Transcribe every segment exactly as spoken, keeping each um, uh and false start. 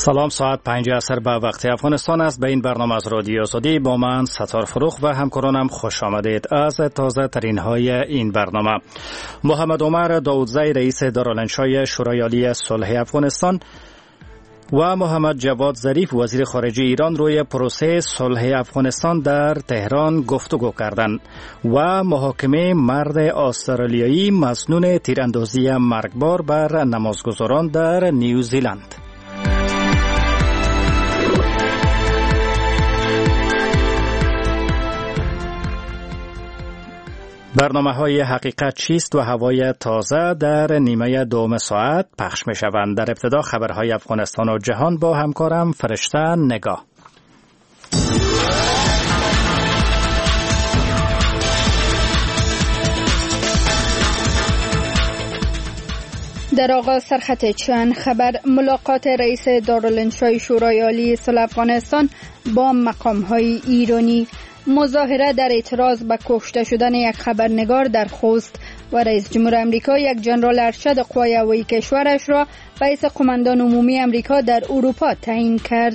سلام، ساعت پنج عصر به وقت افغانستان است. به این برنامه از رادیو آزادی با من ستار فروخ و همکارانم خوش آمدید. از تازه ترین های این برنامه: محمد عمر داودزی رئیس دارالانشای شورای عالی صلح افغانستان و محمد جواد ظریف وزیر خارجه ایران روی پروسه صلح افغانستان در تهران گفتگو کردند و محاکمه مرد استرالیایی مسنون تیراندازی مرگبار بر نمازگزاران در نیوزیلند. برنامه های حقیقت چیست و هوای تازه در نیمه دوم ساعت پخش می شوند. در ابتدا خبرهای افغانستان و جهان با همکارم فرشته نگاه. در آغاز سرخط چند خبر: ملاقات رئیس دارالانشای شورای عالی صلح افغانستان با مقام‌های ایرانی، مظاهره در اعتراض به کشته شدن یک خبرنگار در خوست و رئیس جمهور امریکا یک ژنرال ارشد قوای هوایی کشورش را رئیس قماندان عمومی امریکا در اروپا تعیین کرد.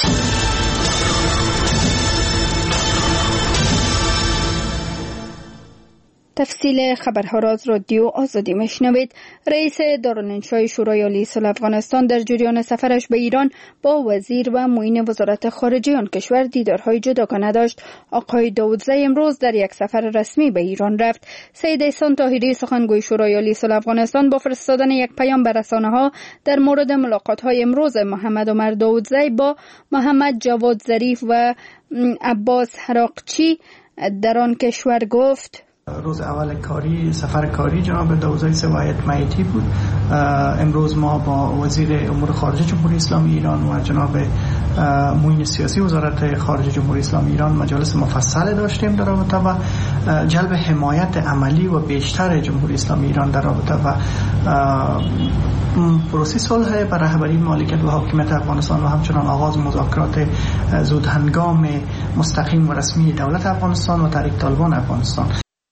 تفصیل خبرها را از رادیو آزادی میشنوید. رئیس دارالانشای شورای عالی صلح افغانستان در جریان سفرش به ایران با وزیر و معین وزارت خارجه آن کشور دیدارهای جداگانه داشت. آقای داودزی امروز در یک سفر رسمی به ایران رفت. سید احسان طاهری سخنگوی شورای عالی صلح افغانستان با فرستادن یک پیام به رسانه‌ها در مورد ملاقات‌های امروز محمد عمر داودزی با محمد جواد ظریف و عباس حراقچی در آن کشور گفت: روز اول کاری سفر کاری جناب داودزی سوایت میتی بود. امروز ما با وزیر امور خارجه جمهوری اسلامی ایران و جناب معین سیاسی وزارت خارجه جمهوری اسلامی ایران مجالس مفصل داشتیم در رابطه و جلب حمایت عملی و بیشتر جمهوری اسلامی ایران در رابطه و پروسه صلح بر رهبری مالکیت و حاکمیت افغانستان و همچنان آغاز مذاکرات زودهنگام مستقیم و رسمی دولت افغانستان و تحریک طالبان افغانستان.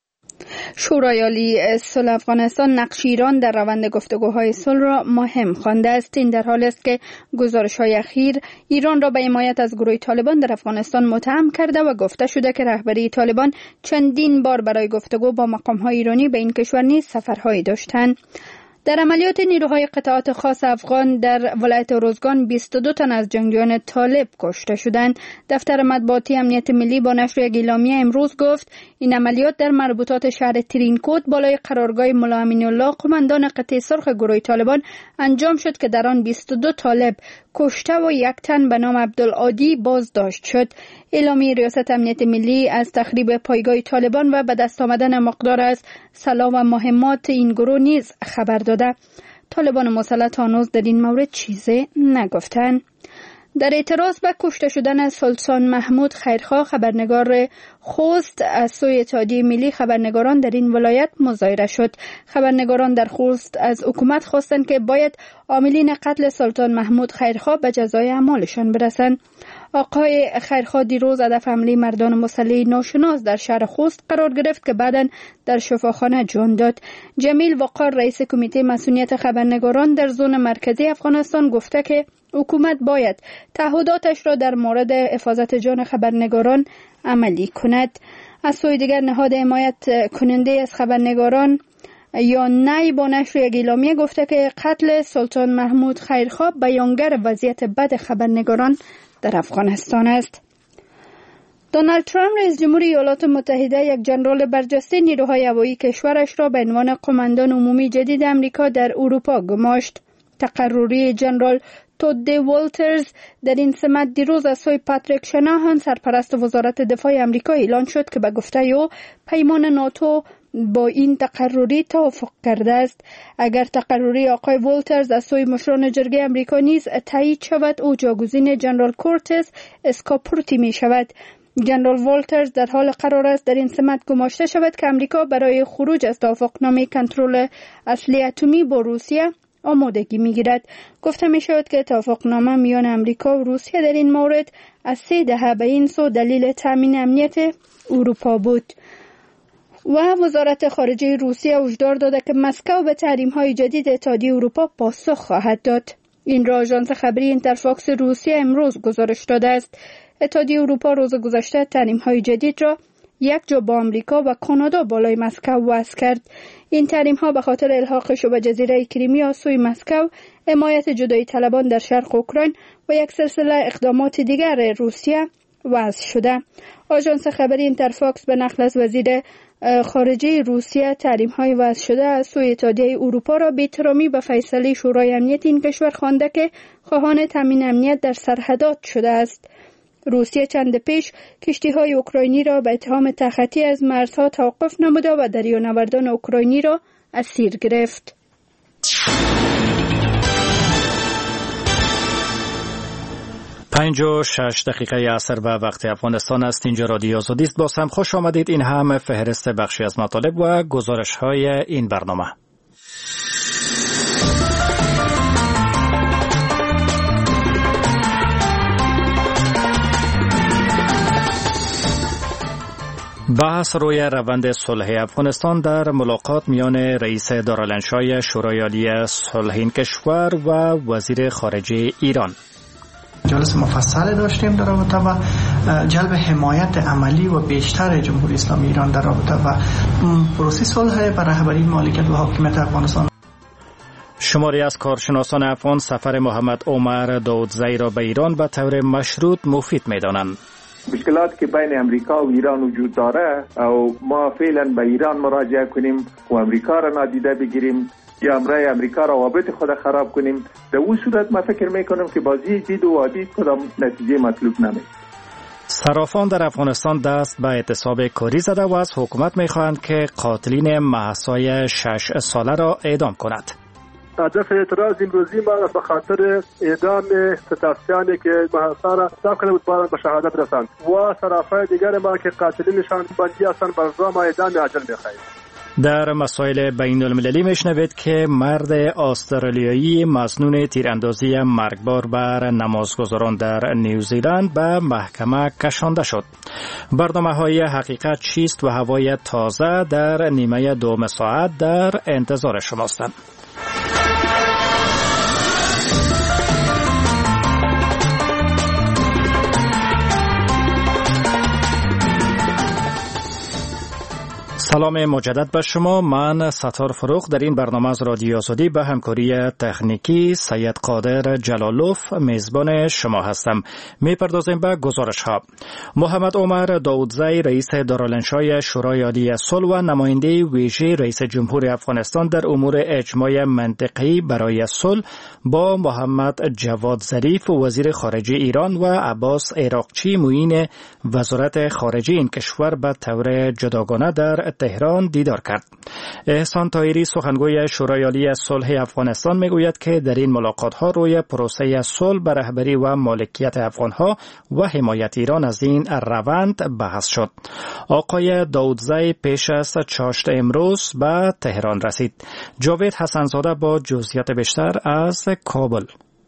شورای عالی صلح افغانستان نقش ایران در روند گفتگوهای صلح را مهم خوانده است. این در حالی است که گزارش‌های اخیر ایران را به حمایت از گروه طالبان در افغانستان متهم کرده و گفته شده که رهبری طالبان چندین بار برای گفتگو با مقام‌های ایرانی به این کشور نیز سفرهایی داشتند. در عملیات نیروهای قطعات خاص افغان در ولایت روزگان بیست و دو تن از جنگجویان طالب کشته شدند. دفتر مطبوعاتی امنیت ملی با نشر یک اعلامیه امروز گفت این عملیات در مربوطات شهر ترینکوت بالای قرارگاه ملا امین‌الله قماندان قطع سرخ گروه طالبان انجام شد که در آن بیست و دو طالب کشته و یک تن به نام عبدالعادی بازداشت شد. اعلامیه ریاست امنیت ملی از تخریب پایگاه طالبان و به دست آمدن مقدار از سلاح و مهمات این گروه نیز خبر داده. طالبان مسلط هنوز در این مورد چیزی نگفتند. در اعتراض به کشته شدن سلطان محمود خیرخواه خبرنگار خوست از سوی اتحادیه ملی خبرنگاران در این ولایت مظاهره شد. خبرنگاران در خوست از حکومت خواستند که باید عاملین قتل سلطان محمود خیرخواه به جزای اعمالشان برسند. آقای خیرخواه دیروز هدف حمله مردان مسلح ناشناس در شهر خوست قرار گرفت که بعداً در شفاخانه جان داد. جمیل وقار رئیس کمیته مسئولیت خبرنگاران در زون مرکزی افغانستان گفته که حکومت باید تعهداتش را در مورد حفاظت جان خبرنگاران عملی کند. از سوی دیگر نهاد حمایت کننده از خبرنگاران یا نی با نشر یک اعلامیه گفته که قتل سلطان محمود خیرخواه بیانگر وضعیت بد خبرنگاران در افغانستان است. دونالد ترامپ رئیس جمهوری ایالات متحده یک ژنرال برجسته نیروهای هوایی کشورش را به عنوان قماندان عمومی جدید امریکا در اروپا گماشت. تقرری ژنرال تود والترز در این سمت دیروز از سوی پاتریک شناهان سرپرست وزارت دفاع امریکا اعلان شد که به گفته او پیمان ناتو با این تقرری توافق کرده است. اگر تقرری آقای والترز از سوی مشران جرگه امریکا نیز تایید شود او جاگزین ژنرال کورتس اسکاپورتی می شود. ژنرال والترز در حال قرار است در این سمت گماشته شود که امریکا برای خروج از توافقنامه کنترل اسلحه اتمی با روسیه آمادگی میگیرد. گفته می شود که توافقنامه میان امریکا و روسیه در این مورد از سه دهه به این سو دلیل تامین امنیت اروپا بود. و وزارت خارجه روسیه هشدار داده که مسکو به تحریم‌های جدید اتحادیه اروپا پاسخ خواهد داد. این را آژانس خبری اینترفاکس روسیه امروز گزارش داده است. اتحادیه اروپا روز گذشته تحریم‌های جدید را یک جا با آمریکا و کانادا بالای مسکو وضع کرد. این تحریم‌ها به خاطر الحاقش به جزیره کریمیا سوی مسکو، حمایت جدایی طلبان در شرق اوکراین و یک سلسله اقدامات دیگر روسیه وضع شده. آژانس خبری اینترفاکس به نقل از وزیر خارجه روسیه تحریم‌های وضع شده از سوی اتحادیه اروپا را بی‌احترامی به فیصله شورای امنیت این کشور خوانده که خواهان تامین امنیت در سرحدات شده است. روسیه چند پیش کشتی‌های اوکراینی را به اتهام تخطی از مرزها توقف نموده و دریانوردان اوکراینی را اسیر گرفت. پنج و شش دقیقه عصر به وقت افغانستان است. اینجا رادیو آزادی است. باز هم خوش آمدید. این هم فهرست بخشی از مطالب و گزارش های این برنامه. بحث روی روند صلح افغانستان در ملاقات میان رئیس دارالانشای شورای عالی صلح این کشور و وزیر خارجه ایران. جلسه مفصل داشتیم در رابطه و جلب حمایت عملی و بیشتر جمهوری اسلامی ایران در رابطه و پروسه صلح بر رهبری مالکیت و حاکمیت افغانستان. شماری از کارشناسان افغان سفر محمد عمر داودزی را به ایران به طور مشروط مفید می‌دانند. مشکلاتی که بین امریکا و ایران وجود داره او ما فعلا به ایران مراجعه کنیم و امریکا را نادیده بگیریم یا امرای امریکا روابط خود خراب کنیم، در اون صورت ما فکر میکنم که بازی دید و وادید کدام نتیجه مطلوب نمی. صرافان در افغانستان دست به اعتصاب کاری زده و از حکومت میخواهند که قاتلین مهسای شش ساله را اعدام کند. هدف اعتراض امروزی ما به خاطر اعدام ستاسیانی که مهسا را اعدام کرده بود باید به شهادت رسند و صرافای دیگر ما که قاتلینشان بندی هستند بر زام اعدام اجل میخواهیم. در مسائل بین المللی میشنوید که مرد استرالیایی مسنون تیراندازی مرگبار بر نمازگزاران در نیوزیلند به محکمه کشانده شد. برنامه‌های حقیقت چیست و هوای تازه در نیمه دوم ساعت در انتظار شماستند. سلام مجدد به شما. من ستار فروخ در این برنامه از رادیو آزادی به همکاری تکنیکی سید قادر جلالوف میزبان شما هستم. میپردازیم به گزارش ها. محمد عمر داودزی رئیس دارالانشای شورای عالی صلح و نماینده ویژه رئیس جمهور افغانستان در امور اجماع منطقه‌ای برای صلح با محمد جواد ظریف وزیر خارجه ایران و عباس عراقچی معین وزارت خارجه این کشور به طور جداگانه در تهران دیدار کرد. احسان طاهری سخنگوی شورای عالی صلح افغانستان میگوید که در این ملاقات ها روی پروسه صلح به رهبری و مالکیت افغان ها و حمایت ایران از این روند بحث شد. آقای داودزی پیش از چاشت امروز به تهران رسید. جاوید حسنزاده با جزئیات بیشتر از کابل.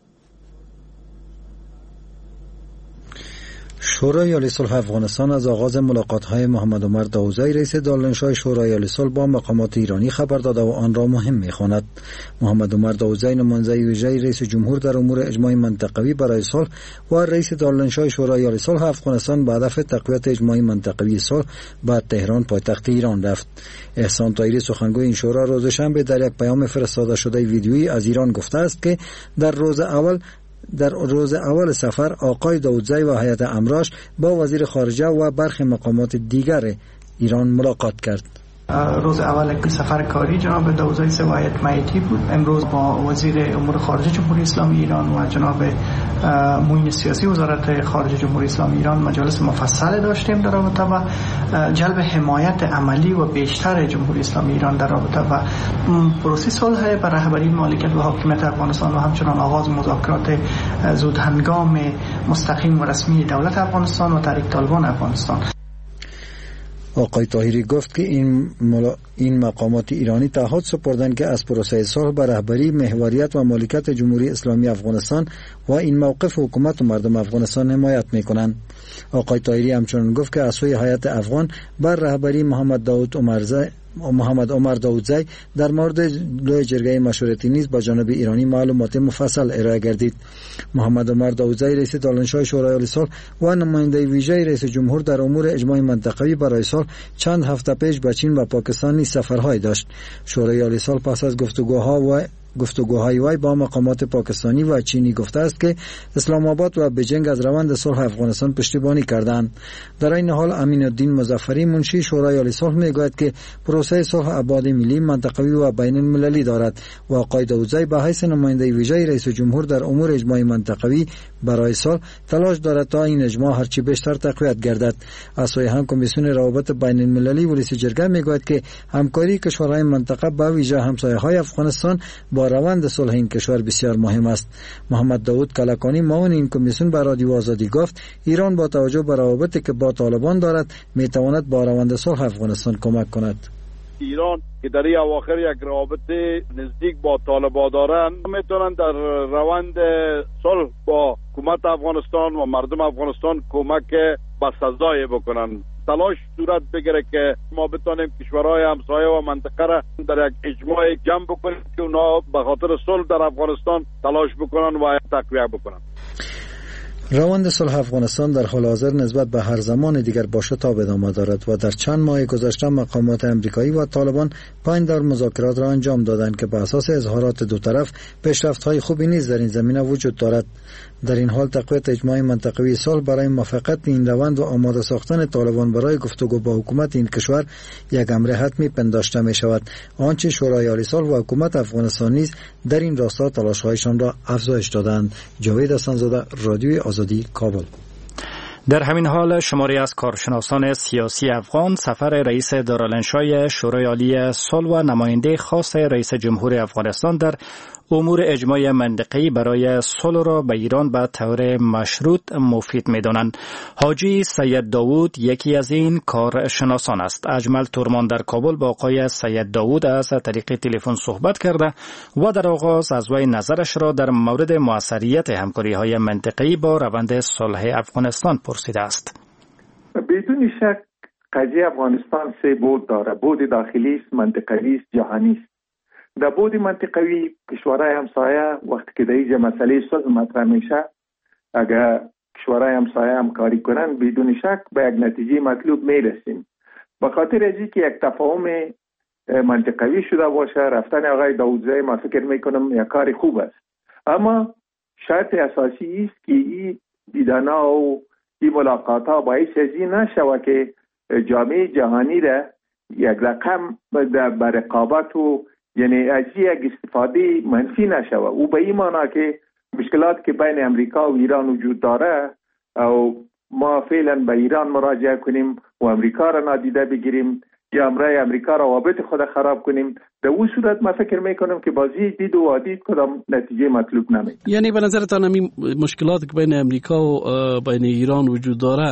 شورای عالی صلح افغانستان از آغاز ملاقات‌های محمد عمر داودزی رئیس دارالانشای شورای عالی صلح با مقامات ایرانی خبر داده و آن را مهم می‌خواند. محمد عمر داودزی نماینده ویژه رئیس جمهور در امور اجماع منطقوی برای صلح و رئیس دارالانشای شورای عالی صلح افغانستان به هدف تقویت اجماع منطقوی صلح به تهران پایتخت ایران رفت. احسان طاهری سخنگوی این شورا روز شنبه در یک پیام فرستاده شده ویدیویی از ایران گفته است که در روز اول در روز اول سفر آقای داودزی و هیئت امراش با وزیر خارجه و برخی مقامات دیگر ایران ملاقات کرد. روز اول سفر کاری جناب داودزی سوایت مایتی بود. امروز با وزیر امور خارجه جمهوری اسلامی ایران و جناب معین سیاسی وزارت خارجه جمهوری اسلامی ایران مجالس مفصل داشتیم در رابطه و جلب حمایت عملی و بیشتر جمهوری اسلامی ایران در رابطه و پروسه صلح بر رهبری مالکیت و حاکمیت افغانستان و همچنان آغاز مذاکرات زود هنگام مستقیم و رسمی دولت افغانستان و تحریک طالبان افغانستان. آقای طاهری گفت که این ملا... این مقامات ایرانی تعهد سپردند که از پروسه صلح به رهبری محوریت و مالکیت جمهوری اسلامی افغانستان و این موقف حکومت و مردم افغانستان حمایت میکنند. آقای طاهری همچنین گفت که از سوی هیئت افغان بر رهبری محمد داود عمرزی محمد عمر داودزی در مورد لوی جرگه مشورتی نیز با جانب ایرانی معلومات مفصل ارائه گردید. محمد عمر داودزی رئیس دارالانشای شورای عالی صلح و نماینده ویژه رئیس جمهور در امور اجماع منطقوی برای صلح چند هفته پیش به چین و پاکستان نیز سفرهای داشت. شورای عالی صلح پس از گفتگوها و گفتگوهای وی با مقامات پاکستانی و چینی گفته است که اسلام آباد و بیجینگ از روند صلح افغانستان پشتیبانی کردند. در این حال امین الدین مظفری منشی شورای عالی صلح میگوید که پروسه صلح ابعاد ملی، منطقوی و بین المللی دارد و آقای داودزی به حیث نماینده ویژه رئیس جمهور در امور اجماع منطقوی برای صلح تلاش دارد تا این اجماع هرچی بیشتر تقویت گردد. از سوی هم کمیسیون روابط بین المللی و رئیس جرگه میگوید که همکاری کشورهای منطقه به ویژه همسایه‌های افغانستان با روند صلح این کشور بسیار مهم است. محمد داود کلکانی معاون این کمیسیون به رادیو آزادی گفت ایران با توجه به روابطی که با طالبان دارد میتواند با روند صلح افغانستان کمک کند. ایران که در این اواخر یک روابط نزدیک با طالبان دارند میتونن در روند صلح با حکومت افغانستان و مردم افغانستان کمک بسزای بکنن. تلاش صورت بگیره که ما بتونیم کشورهای همسایه و منطقه را در یک اجماع جمع بکنیم که اونا به خاطر صلح در افغانستان تلاش بکنن و تقویت بکنن. روند صلح افغانستان در حال حاضر نسبت به هر زمان دیگر با شتاب ادامه دارد و در چند ماه گذشته مقامات امریکایی و طالبان پنج دور مذاکرات را انجام دادند که بر اساس اظهارات دو طرف پیشرفت‌های خوبی نیز در این زمینه وجود دارد. در این حال تقویت اجماع منطقوی صلح برای موافقت این روند و آماده ساختن طالبان برای گفتگو با حکومت این کشور یک امر حتمی پنداشته می شود. آنچه شورای عالی صلح و حکومت افغانستان نیز در این راستا تلاش‌هایشان را افزایش دادند. جاوید حسن‌زاده، رادیوی آزادی، کابل. در همین حال شماری از کارشناسان سیاسی افغان سفر رئیس دارالانشای شورای عالی صلح و نماینده خاص رئیس جمهور افغانستان در امور اجماع منطقه‌ای برای صلح را به ایران به طور مشروط مفید می‌دانند. حاجی سید داوود یکی از این کارشناسان است. اجمل تورمان در کابل با آقای سید داوود از طریق تلفن صحبت کرده و در آغاز از وی نظرش را در مورد موثریت همکاری‌های منطقه‌ای با روند صلح افغانستان پرسیده است. بدون شک قضیه افغانستان سه بود داره. بود داخلی است، منطقه‌ای است، جهانی است. در بود منطقوی کشورهای همسایه وقتی که در اینجا مسئله صلح مطرح میشه، اگر کشورهای همسایه همکاری کنند بدون شک به یک نتیجه مطلوب میرسیم. به خاطر از اینکه یک تفاهم منطقوی شده باشه، رفتن آقای داودزی ما فکر میکنم یک کار خوب است. اما شرط اساسی است که این دیدنها و این ملاقات ها باعث از این نشود که جامعه جهانی را یک رقم به رقابت و یعنی از یک استفاده منفی نشوه. او به این معنا که مشکلات که بین امریکا و ایران وجود داره او ما فعلا به ایران مراجعه کنیم و امریکا را نادیده بگیریم یا امرای امریکا روابط خود خراب کنیم، در اون صورت ما فکر میکنم که بازی دید و عادید کدام نتیجه مطلوب نمید. یعنی به نظرتان همین مشکلات که بین امریکا و بین ایران وجود داره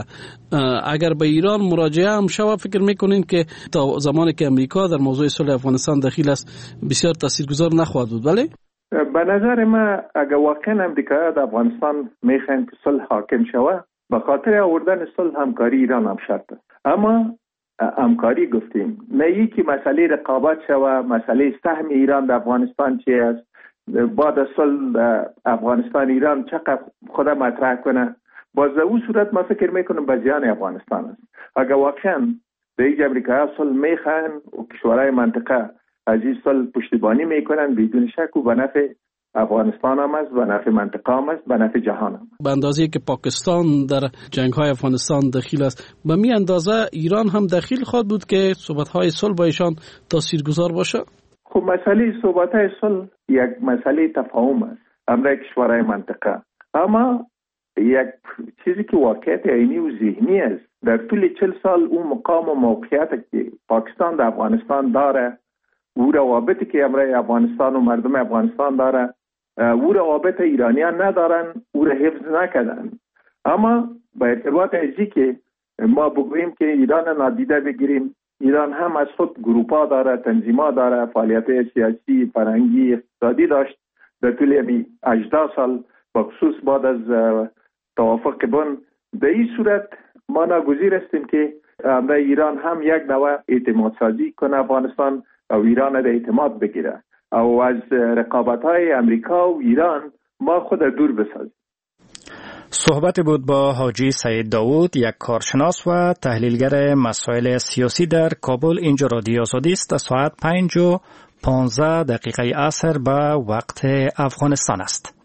اگر به ایران مراجعه هم شود فکر میکنین که تا زمانی که امریکا در موضوع صلح افغانستان دخیل است بسیار تاثیرگذار نخواهد بود؟ بله؟ به نظر ما اگر واقعا امریکا در افغانستان میخواین که صلح حاکم شود، به خاطر آوردن صلح همکاری ایران هم شرط است. اما همکاری گفتیم نه ای که مسئله رقابت شوه، مسئله سهم ایران در افغانستان چی است، بعد از صلح افغانستان ایران چقدر خود مطرح کنه. باز در اون صورت ما فکر میکنم به زیان افغانستان است. اگر واقعا به این امریکا صلح میخوان و کشورهای منطقه از این صلح پشتیبانی میکنن بدون شک و به نفع افغانستان هم است، به نفع منطقه هم است، به نفع جهان هم. به اندازه که پاکستان در جنگ های افغانستان دخیل است به می اندازه ایران هم دخیل خواهد بود که صحبت های صلح با ایشان تاثیرگذار باشه؟ خب مسئله صحبت های صلح یک مسئله تفاهم است امر کشورهای منطقه، اما یک چیزی که واقعیت عینی و ذهنی است در طول چهل سال اون مقام و موقعیت که پاکستان در افغانستان داره، او روابطی که امرای افغانستان و مردم افغانستان داره، او روابط ایرانیان ندارن، او را حفظ نکردن. اما با ارتباط ازی که ما بگوییم که ایران نادیده بگیریم، ایران هم از خود گروپا داره، تنظیما داره، فعالیت سیاسی، فرهنگی، اقتصادی داشت در طول هجده سال، بخصوص بعد از توافق بن. در این صورت ما ناگزیر هستیم که امر ایران هم یک نوع اعتماد سازی کنه افغانستان و ایران در اعتماد بگیره او از رقابت‌های امریکا و ایران ما خود دور بسازیم. صحبت بود با حاجی سعید داوود، یک کارشناس و تحلیلگر مسائل سیاسی در کابل. اینجا رادیو آزادی است. ساعت پنج و پانزده دقیقه عصر به وقت افغانستان است.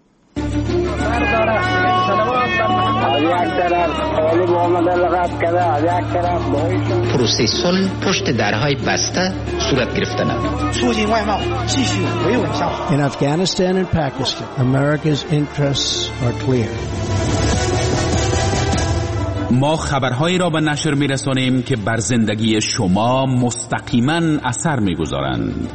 پروسه صلح پشت درهای بسته صورت گرفتن. In Afghanistan and Pakistan, America's interests are clear. ما خبرهایی را به نشر می‌رسانیم که بر زندگی شما مستقیما اثر می‌گذارند.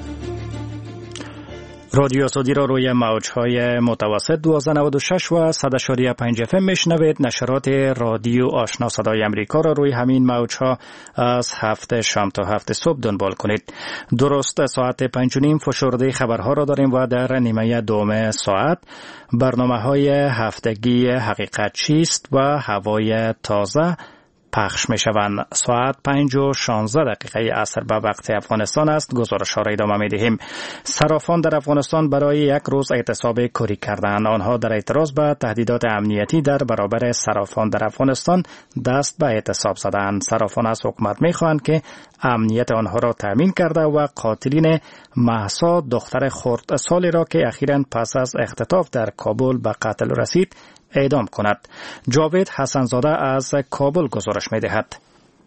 رادیو آزادی را روی موج‌های متوسط دوازده نود و شش و صد و پنج اف ام میشنوید. نشرات رادیو آشنا صدای امریکا را روی همین موج‌ها از هفت شام تا هفت صبح دنبال کنید. درست ساعت پنج و نیم فشرده خبرها را داریم و در نیمه دوم ساعت برنامه‌های هفتگی حقیقت چیست و هوای تازه پخش می شوند. ساعت پنج و شانزده دقیقه عصر به وقت افغانستان است. گزارش ها را ادامه می دهیم. صرافان در افغانستان برای یک روز اعتصاب کاری کردند. آنها در اعتراض به تهدیدات امنیتی در برابر صرافان در افغانستان دست به اعتصاب زدند. صرافان از حکومت می خواهند که امنیت آنها را تامین کرده و قاتلین مهسا دختر خردسالی را که اخیراً پس از اختطاف در کابل به قتل رسید اعدام کند. جاوید حسنزاده از کابل گزارش می دهد.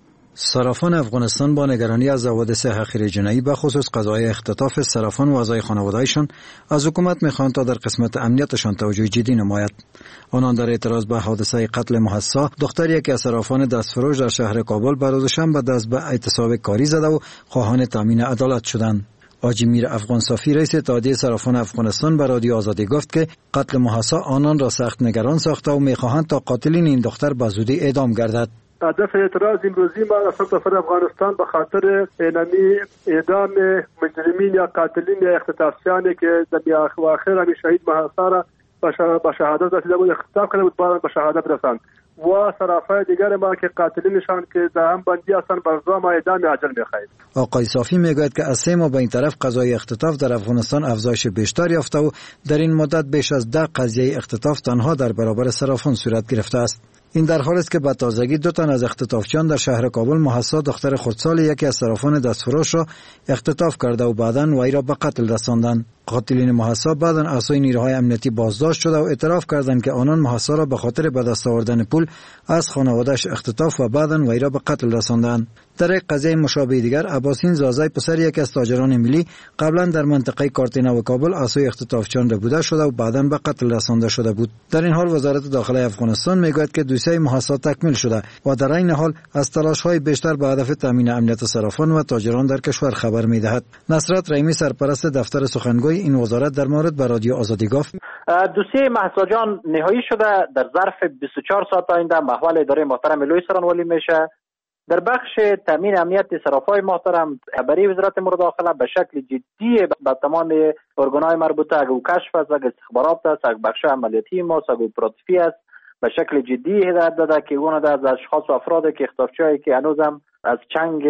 صرافان افغانستان با نگرانی از حوادث حقیر جنایی به خصوص قضای اختطاف صرافان و اعضای خانواده‌شان از حکومت می‌خواهند تا در قسمت امنیتشان توجه جدی نماید. آنان در اعتراض به حادثه قتل مهسا دختر یکی از صرافان دستفروش در شهر کابل به روز شنبه دست به اعتصاب کاری زده و خواهان تامین عدالت شدند. حاجی میر افغان صافی رئیس اتحادیه صرافان افغانستان به رادیو آزادی گفت که قتل مهسا آنان را سخت نگران ساخته و می‌خواهند تا قاتلین این دختر به زودی اعدام گردد. هدف اعتراض امروزی ما از سمت افغانستان به خاطر اینمی اعدام مجرمین یا قاتلین یا اختطافیانی که در اواخر همی شهید مهسا را به شهادت رسیده بود، اختطاف کرده بود، بعد به شهادت رساند و صرافای دیگر ما که قاتلینشان که در هم بندی هستند بر راه ما اعدام عاجل می‌خواهید. آقای صافی میگوید که از سه ماه به این طرف قضای اختطاف در افغانستان افزایش بیشتر یافته و در این مدت بیش از ده قضیه اختطاف تنها در برابر صرافان صورت گرفته است. این در حالی است که به تازگی دو تن از اختطافچیان در شهر کابل مهسا دختر خردسال یکی از صرافان دستفروش را اختطاف کرده و بعداً وی را به قتل رساندند. قاتلین مهسا بعداً اعضای نیروهای امنیتی بازداشت شده و اعتراف کردند که آنان مهسا را به خاطر به دست آوردن پول از خانواده‌اش اختطاف و بعداً وی را به قتل رساندند. در یک قضیه مشابه دیگر عباسین زازای پسر یکی از تاجران ملی قبلا در منطقه کارتینا و کابل اعضای اختطافچیان را بوده شده و بعداً به قتل رسانده شده بود. در این حال وزارت داخلی افغانستان میگوید که دوسیه مهسا تکمیل شده و در این حال از تلاش‌های بیشتر به هدف تامین امنیت صرافان و تاجران در کشور خبر می‌دهد. نصرت رحیمی سرپرست دفتر سخنگوی این وزارت در مورد به رادیو آزادی گفت: دوسیه مهسا جان نهایی شده، در ظرف بیست و چهار ساعت آینده محول اداره محترم لوی سرانوالی میشه. در بخش تامین امنیت صرافای محترم خبری وزارت امور داخله به شکل جدی به تمام ارگان‌های مربوطه اگه کشف است، اگه استخبارات است، اگه بخش عملیاتی ما است، اگه اپراتیفی است، به شکل جدی هدایت داده که اون از اشخاص و افرادی که اختطافچیایی که هنوزم از چنگ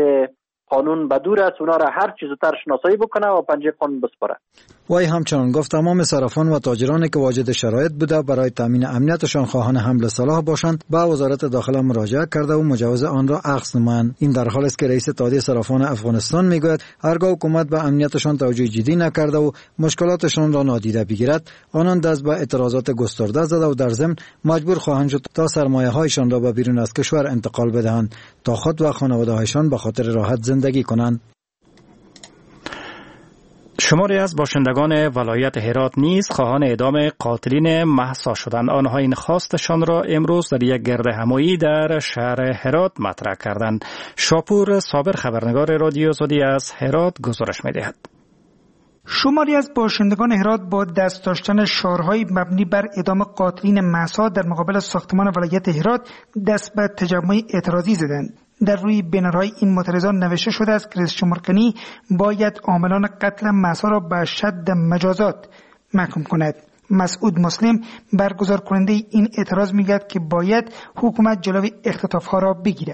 قانون به دور است اونا را هر چیز زودتر شناسایی بکنه و پنجه قانون بسپاره. وی همچنان گفت تمام صرافان و تاجرانی که واجد شرایط بوده برای تامین امنیتشان خواهان حمل سلاح باشند به وزارت داخله مراجعه کرده و مجوز آن را اخذ نمایند. این در حالی است که رئیس اتحادیه صرافان افغانستان میگوید هرگاه حکومت به امنیتشان توجه جدی نکرده و مشکلاتشان را نادیده بگیرد آنان دست به اعتراضات گسترده زده و در ضمن مجبور خواهند شد تا سرمایه‌هایشان را به بیرون از کشور انتقال بدهند تا خود و خانواده‌هایشان به خاطر راحت زندگی کنند. شماری از باشندگان ولایت هرات نیز خواهان اعدام قاتلین مهسا شدند. آنها این خواستشان را امروز در یک گردهمایی در شهر هرات مطرح کردند. شاپور صابر خبرنگار رادیو آزادی از هرات گزارش می‌دهد. شماری از باشندگان هرات با دست داشتن شعارهای مبنی بر اعدام قاتلین مهسا در مقابل ساختمان ولایت هرات دست به تجمع اعتراضی زدند. در روی بنرهای این معترضان نوشته شده است که رئیس جمهور کنی باید عاملان قتل مهسا را به شد مجازات محکوم کند. مسعود مسلم برگزار کننده این اعتراض میگوید که باید حکومت جلوی اختطافها را بگیرد.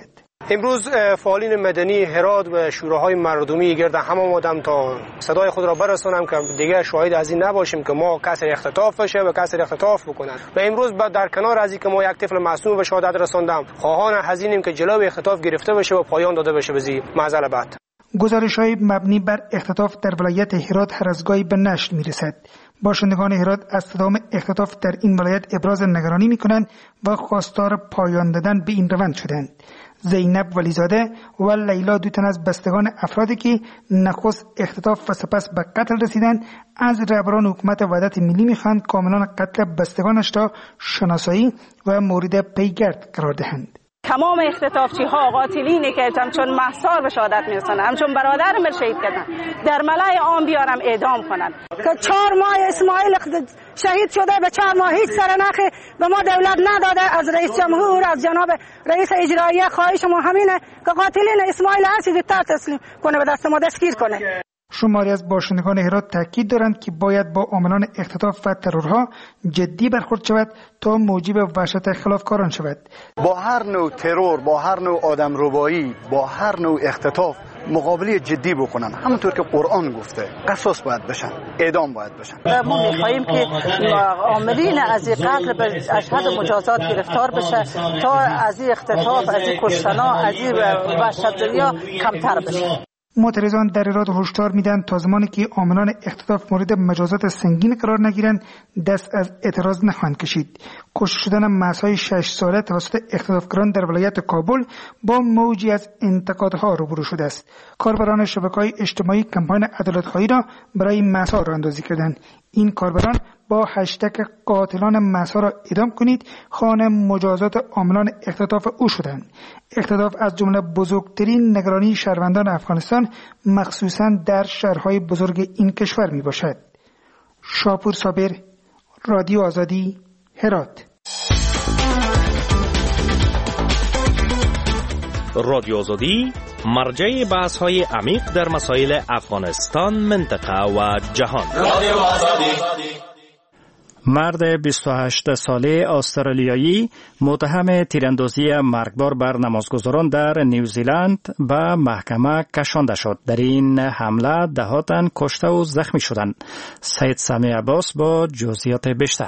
امروز فعالین مدنی هرات و شوراهای مردمی گرد هم آمدم تا صدای خود را برسانم که دیگه شاهد از این نباشیم که ما کسر اختطاف بشه و کسر اختطاف بکنن. و امروز در کنار از اینکه ما یک طفل معصوم به شهادت رساندم، خواهان هزینیم که جلوی اختطاف گرفته بشه و پایان داده بشه به معضل بعد. گزارش‌های مبنی بر اختطاف در ولایت هرات هر از گاهی به نشر می‌رسد. باشندگان هرات از تداوم اختطاف در این ولایت ابراز نگرانی می‌کنند و خواستار پایان دادن به این روند شدند. زینب ولیزاده و لیلا دو تن از بستگان افرادی که نخست اختطاف و سپس به قتل رسیدند از رهبران حکومت وحدت ملی می‌خواهند کاملا قتل بستگانش را شناسایی و مورد پیگرد قرار دهند. تمام اختطافچی ها قاتلینی که همچون محصار به شهادت میرسن، همچون برادرم به شهید کردن، در ملای عام بیارم اعدام کنن. که چهار ماه اسماعیل شهید شده، به چهار ماه هیچ سرنخ به ما دولت نداده. از رئیس جمهور، از جناب رئیس اجراییه خواهش ما همینه که قاتلین اسماعیل هر چیزی زودتر تسلیم کنه، به دست ما دستگیر کنه. شماری از باشندگان هرات تاکید دارند که باید با عاملان اختطاف و ترورها جدی برخورد شود تا موجب وحشت خلافکاران شود. با هر نوع ترور، با هر نوع آدمربایی، با هر نوع اختطاف مقابله جدی بکنن. همونطور که قرآن گفته قصاص باید بشن، اعدام باید بشن. ما می‌خواهیم که عاملین از این قتل به اشهد مجازات گرفتار بشه تا از این اختطاف، از این کشتنا، از این وحشت‌زدگی‌ها کمتر بشه. معترضان در هرات هشدار میدن تا زمانی که عاملان اختطاف مورد مجازات سنگین قرار نگیرند دست از اعتراض نخواهند کشید. کشته شدن مهسای شش ساله توسط اختطافگران در ولایت کابل با موجی از انتقادها روبرو شده است. کاربران شبکه‌های اجتماعی کمپاین عدالت‌خواهی را برای مهسا راه‌اندازی کردند. این کاربران با هشتگ قاتلان مهسا را اعدام کنید خوان مجازات عاملان اختطاف او شدند. اختطاف از جمله بزرگترین نگرانی شهروندان افغانستان مخصوصاً در شهرهای بزرگ این کشور می باشد. شاپور صابر، رادیو آزادی، هرات. رادیو آزادی مرجع بحث های عمیق در مسائل افغانستان، منطقه و جهان. رادیو آزادی. مرد بیست و هشت ساله استرالیایی متهم تیراندازی مرگبار بر نمازگزاران در نیوزیلند به محکمه کشانده شد. در این حمله ده ها تن کشته و زخمی شدند. سید سامی عباس با جزئیات بیشتر.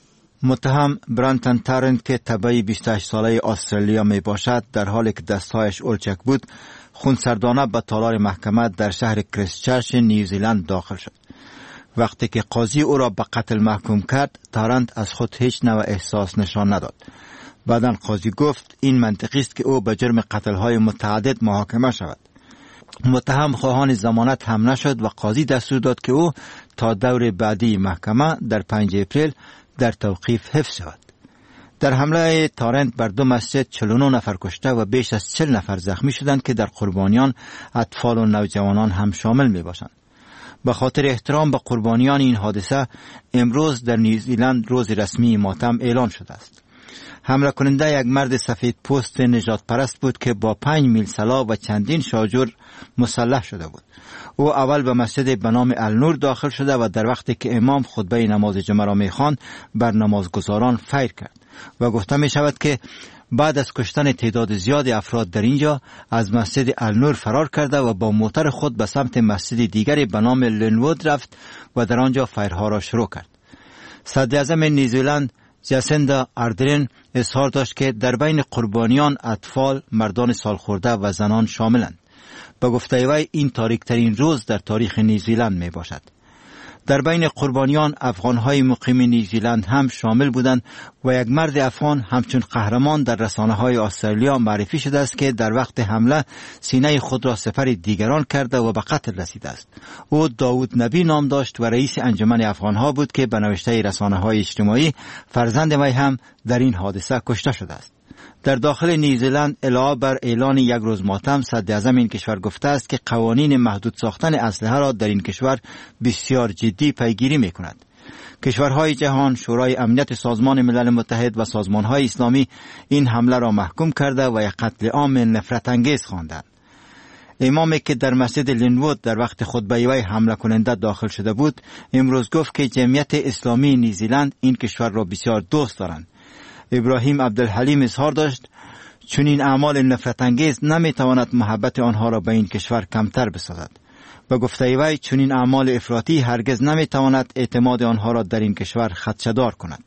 متهم برانتن تارنت که تبعی بیست و هشت ساله استرالیا می باشد در حالی که دستهایش اولچک بود خونسردانه به تالار محکمه در شهر کریستچرچ نیوزیلند داخل شد. وقتی که قاضی او را به قتل محکوم کرد تارنت از خود هیچ نوع احساس نشان نداد. بعداً قاضی گفت این منطقی است که او به جرم قتل‌های متعدد محاکمه شود. متهم خواهان ضمانت هم نشد و قاضی دستور داد که او تا دور بعدی محکمه در پنجم اپریل در توقیف حفظ شود. در حمله تارنت بر دو مسجد چهل و نه نفر کشته و بیش از چهل نفر زخمی شدند که در قربانیان اطفال و نوجوانان هم شامل می باشند. به خاطر احترام به قربانیان این حادثه امروز در نیوزیلند روز رسمی ماتم اعلان شده است. حمله کننده یک مرد سفید پوست نجات پرست بود که با پنج میل سلاح و چندین شاجور مسلح شده بود. او اول به مسجد به نام النور داخل شده و در وقتی که امام خطبه نماز جمعه را می‌خواند بر نمازگزاران فیر کرد و گفته می شود که بعد از کشتن تعداد زیاد افراد در اینجا از مسجد النور فرار کرده و با موتر خود به سمت مسجد دیگری به نام لینوود رفت و در آنجا فیرها را شروع کرد. صدر اعظم نیوزیلند جاسیندا آردرن اظهار داشت که در بین قربانیان اطفال، مردان سالخورده و زنان شاملند. به گفته وی این تاریک‌ترین روز در تاریخ نیوزیلند می باشد. در بین قربانیان افغان‌های مقیم نیوزیلند هم شامل بودند و یک مرد افغان همچون قهرمان در رسانه‌های استرالیا معرفی شده است که در وقت حمله سینه خود را سپر دیگران کرده و به قتل رسیده است. او داوود نبی نام داشت و رئیس انجمن افغان‌ها بود که به نوشته رسانه‌های اجتماعی فرزند وی هم در این حادثه کشته شده است. در داخل نیوزیلند علاوه بر اعلان یک روز ماتم، صدر اعظم این کشور گفته است که قوانین محدود ساختن اسلحه را در این کشور بسیار جدی پیگیری می‌کند. کشورهای جهان، شورای امنیت سازمان ملل متحد و سازمان‌های اسلامی این حمله را محکوم کرده و یک قتل عام نفرت انگیز خواندند. امامی که در مسجد لینوود در وقت خطبه وی حمله کننده داخل شده بود، امروز گفت که جمعیت اسلامی نیوزیلند این کشور را بسیار دوست دارند. ابراهیم عبدالحلیم اظهار داشت چنین اعمال نفرت انگیز نمیتواند محبت آنها را به این کشور کمتر بسازد. به گفته وی چنین اعمال افراطی هرگز نمیتواند اعتماد آنها را در این کشور خدشه‌دار کند.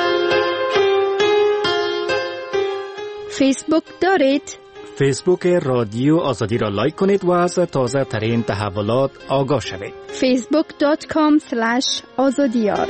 فیسبوک دارید؟ فیسبوک رادیو آزادی را لایک کنید و از تازه ترین تحولات آگاه شوید. فیسبوک دات کام اسلش آزادیار.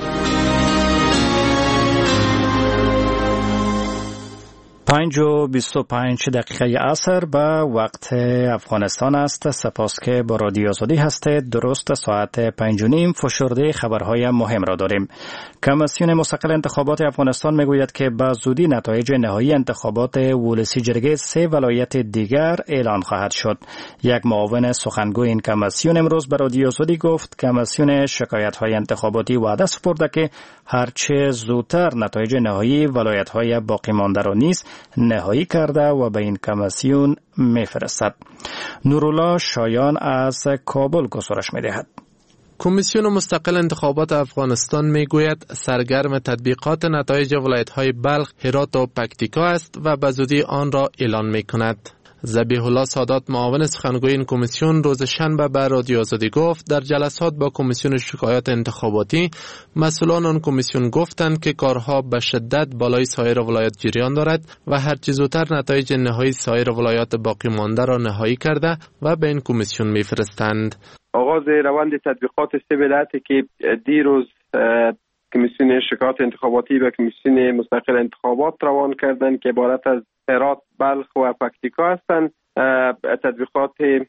پنج و بیست و پنج دقیقه عصر به وقت افغانستان است. سپاس که با رادیو آزادی هستید. درست ساعت پنج و نیم فشرده خبرهای مهم را داریم. کمیسیون مستقل انتخابات افغانستان میگوید که به زودی نتایج نهایی انتخابات ولسی جرگه سه ولایت دیگر اعلان خواهد شد. یک معاون سخنگوی این کمیسیون امروز به رادیو آزادی گفت کمیسیون شکایت‌های انتخاباتی وعده سپرده که هرچه زودتر نتایج نهایی ولایت‌های باقی مانده را نیز نهایی کرده و به این کمیسیون میفرستد. نورالله شایان از کابل گزارش می‌دهد. کمیسیون مستقل انتخابات افغانستان میگوید سرگرم تطبیقات نتایج ولایت‌های بلخ، هرات و پکتیکا است و به زودی آن را اعلان می‌کند. ذبیح الله سادات معاون سخنگوی این کمیسیون روز شنبه به رادیو آزادی گفت در جلسات با کمیسیون شکایات انتخاباتی مسئولان آن کمیسیون گفتند که کارها به شدت بالای سایر ولایات جریان دارد و هر چه زودتر نتایج نهایی سایر ولایات باقی مانده را نهایی کرده و به این کمیسیون میفرستند. آغاز روند تطبیقات سه ولایتی که دیروز کمیسیون شکایات انتخاباتی و کمیسیون مستقل انتخابات روان کردند که عبارت از هرات، بلخ و پکتیکا هستند، تطبیقات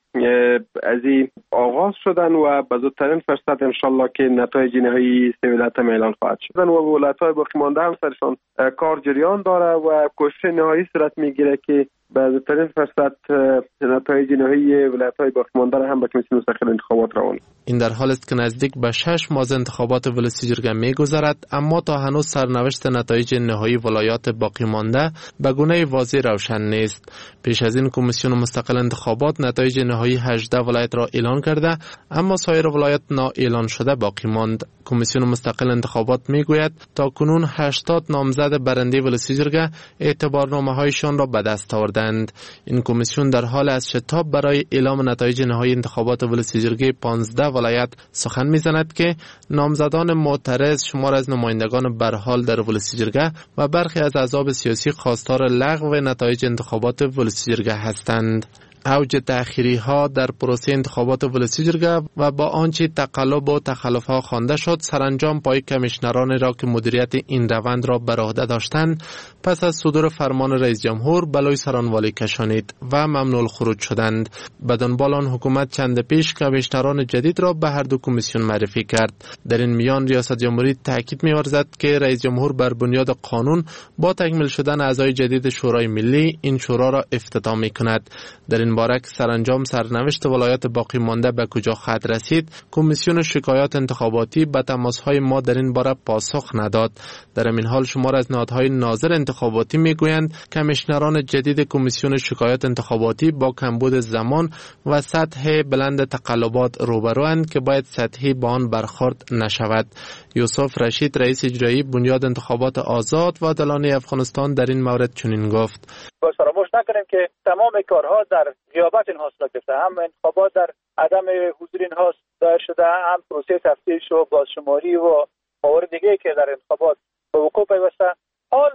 از این آغاز شدن و به زودترین فرصت انشالله که نتایج نهایی سه ولایت هم اعلان خواهد شد و ولایت‌های باقی مانده هم سرشان کار جریان داره و کوشش نهایی صورت میگیره که به زودترین فرصت نتایج نهایی ولایت‌های باقی مانده را هم به کمیسیون مستقل انتخابات روان. این در حالی است که نزدیک به شش ماه انتخابات ولسی جرگه می‌گذرد، اما تا هنوز سرنوشت نتایج نهایی ولایات باقی مانده به گونه واضح روشن نیست. پیش از این کمیسیون مستقل انتخابات نتایج نهایی هجده ولایت را اعلان کرده، اما سایر ولایت نااعلان شده باقی ماند. کمیسیون مستقل انتخابات میگوید تا کنون هشتاد نامزد برنده ولسی جرگه اعتبارنامه‌هایشان را به دست آوردند. این کمیسیون در حال از شتاب برای اعلام نتایج نهایی انتخابات ولسی جرگه پانزده ولایت سخن میزند که نامزدان معترض شمار از نمایندگان برحال در ولسی جرگه و برخی از احزاب سیاسی خواستار لغو نتایج انتخابات ولسی جرگه هستند. اوج تأخیری ها در پروسه انتخابات ولسی جرگه و با آنچه تقلب و تخلف ها خوانده شد سرانجام پای کمیشنران را که مدیریت این روند را بر عهده داشتند پس از صدور فرمان رئیس جمهور بلای سرانوالی کشانید و ممنوع الخروج شدند. به دنبال آن حکومت چند پیش کمیشنران جدید را به هر دو کمیسیون معرفی کرد. در این میان ریاست جمهوری تاکید می‌ورزد که رئیس جمهور بر بنیاد قانون با تکمیل شدن اعضای جدید شورای ملی این شورا را افتتاح می‌کند. در این بارک سرانجام سرنوشت ولایات باقی مانده به کجا خواهد رسید، کمیسیون شکایات انتخاباتی به تماس‌های ما در این باره پاسخ نداد. در این حال شمار از نهادهای ناظر انتخاباتی میگویند کمیشنران جدید کمیسیون شکایات انتخاباتی با کمبود زمان و سطح بلند تقلبات روبروند که باید سطحی با آن برخورد نشود. یوسف رشید رئیس اجرایی بنیاد انتخابات آزاد و عادلانه افغانستان در این مورد چنین گفت: باید فراموش نکنیم که تمام کارها در غیابت اینها صورت گرفته، هم انتخابات در عدم حضور اینها دایر شده، هم پروسه تفتیش و بازشماری و موارد دیگه که در انتخابات به وقوع پیوسته. حال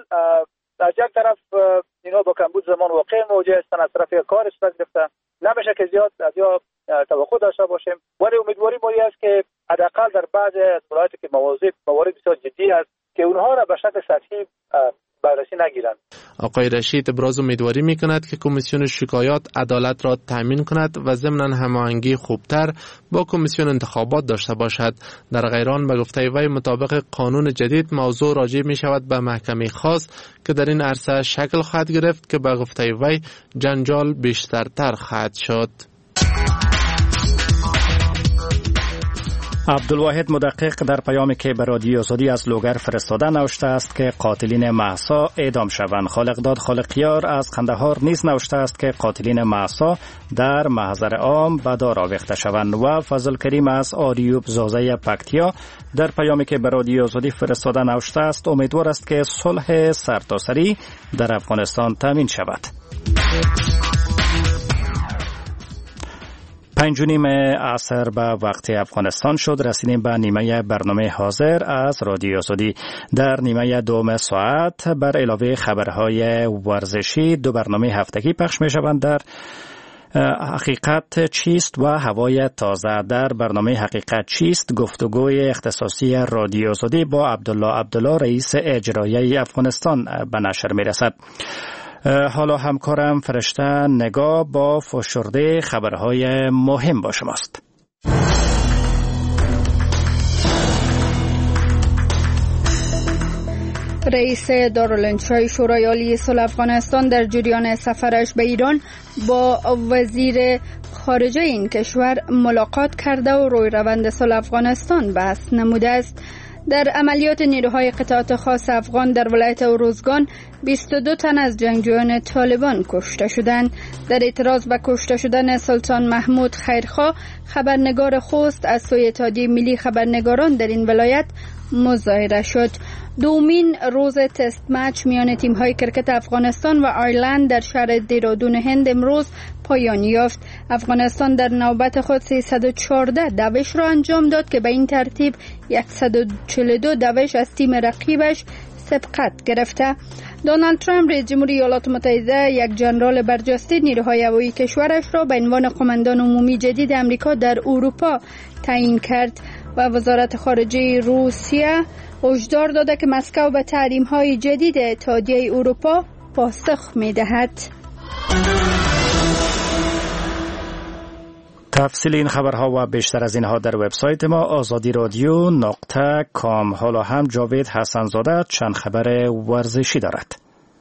از یک طرف اینا با کمبود زمان واقع مواجه هستند، از طرف کار صورت گرفته، نمیشه که زیاد از یا توقع داشته باشیم، ولی امیدواری موری است که حداقل در بعض از ولایات که مواضع موارد بسیار جدی است که اونها را به شکل سطحی بررسی نگیرند. آقای رشید ابراز امیدواری میکند که کمیسیون شکایات عدالت را تامین کند و ضمن هماهنگی خوبتر با کمیسیون انتخابات داشته باشد. در غیر آن به گفته وی مطابق قانون جدید موضوع راجع می شود به محکمه خاص که در این عرصه شکل خواهد گرفت که به گفته وی جنجال بیشترتر خواهد شد. عبدالواحد مدقق در پیامی که به رادیو آزادی از لوگر فرستاده نوشته است که قاتلین مهسا اعدام شوند. خالقداد خالقیار از قندهار نیز نوشته است که قاتلین مهسا در محضر عام به دار آویخته شوند. و فضل کریم از آریوب زازه پکتیا در پیامی که به رادیو آزادی فرستاده نوشته است امیدوار است که صلح سرتاسری در افغانستان تامین شود. پنج و نیم عصر به وقت افغانستان شد. رسیدیم به نیمه برنامه حاضر از رادیو سعودی. در نیمه دوم ساعت بر علاوه خبرهای ورزشی دو برنامه هفتگی پخش می شوند. در حقیقت چیست و هوای تازه. در برنامه حقیقت چیست گفتگوی اختصاصی رادیو سعودی با عبدالله عبدالله رئیس اجرایی افغانستان به نشر می رسد. حالا همکارم فرشته نگاه با فشرده خبرهای مهم با شماست. رئیس دارالانشای شورای عالی صلح افغانستان در جریان سفرش به ایران با وزیر خارجه این کشور ملاقات کرده و روی روند صلح افغانستان بحث نموده است. در عملیات نیروهای قطعات خاص افغان در ولایت اروزگان بیست و دو تن از جنگجویان طالبان کشته شدند. در اعتراض به کشته شدن سلطان محمود خیرخواه، خبرنگار خوست از سوی اتحادیه ملی خبرنگاران در این ولایت مظاهره شد. دومین روز تست مچ میان تیم‌های کرکت افغانستان و آیرلند در شهر دیرودون هند امروز پایان یافت. افغانستان در نوبت خود سیصد و چهارده دوش را انجام داد که به این ترتیب صد و چهل و دو دوش از تیم رقیبش سبقت گرفته. دونالد ترامپ رئیس جمهوری ایالات متحده یک ژنرال برجسته نیروهای هوایی کشورش را به عنوان قماندان عمومی جدید آمریکا در اروپا تعیین کرد و وزارت خارجه روسیه هشدار داده که مسکو به تحریم‌های جدید اتحادیه اروپا پاسخ می‌دهد. تفصیل این خبرها و بیشتر از اینها در وبسایت ما آزادی رادیو نقطه کام. حالا هم جاوید حسنزاده چند خبر ورزشی دارد.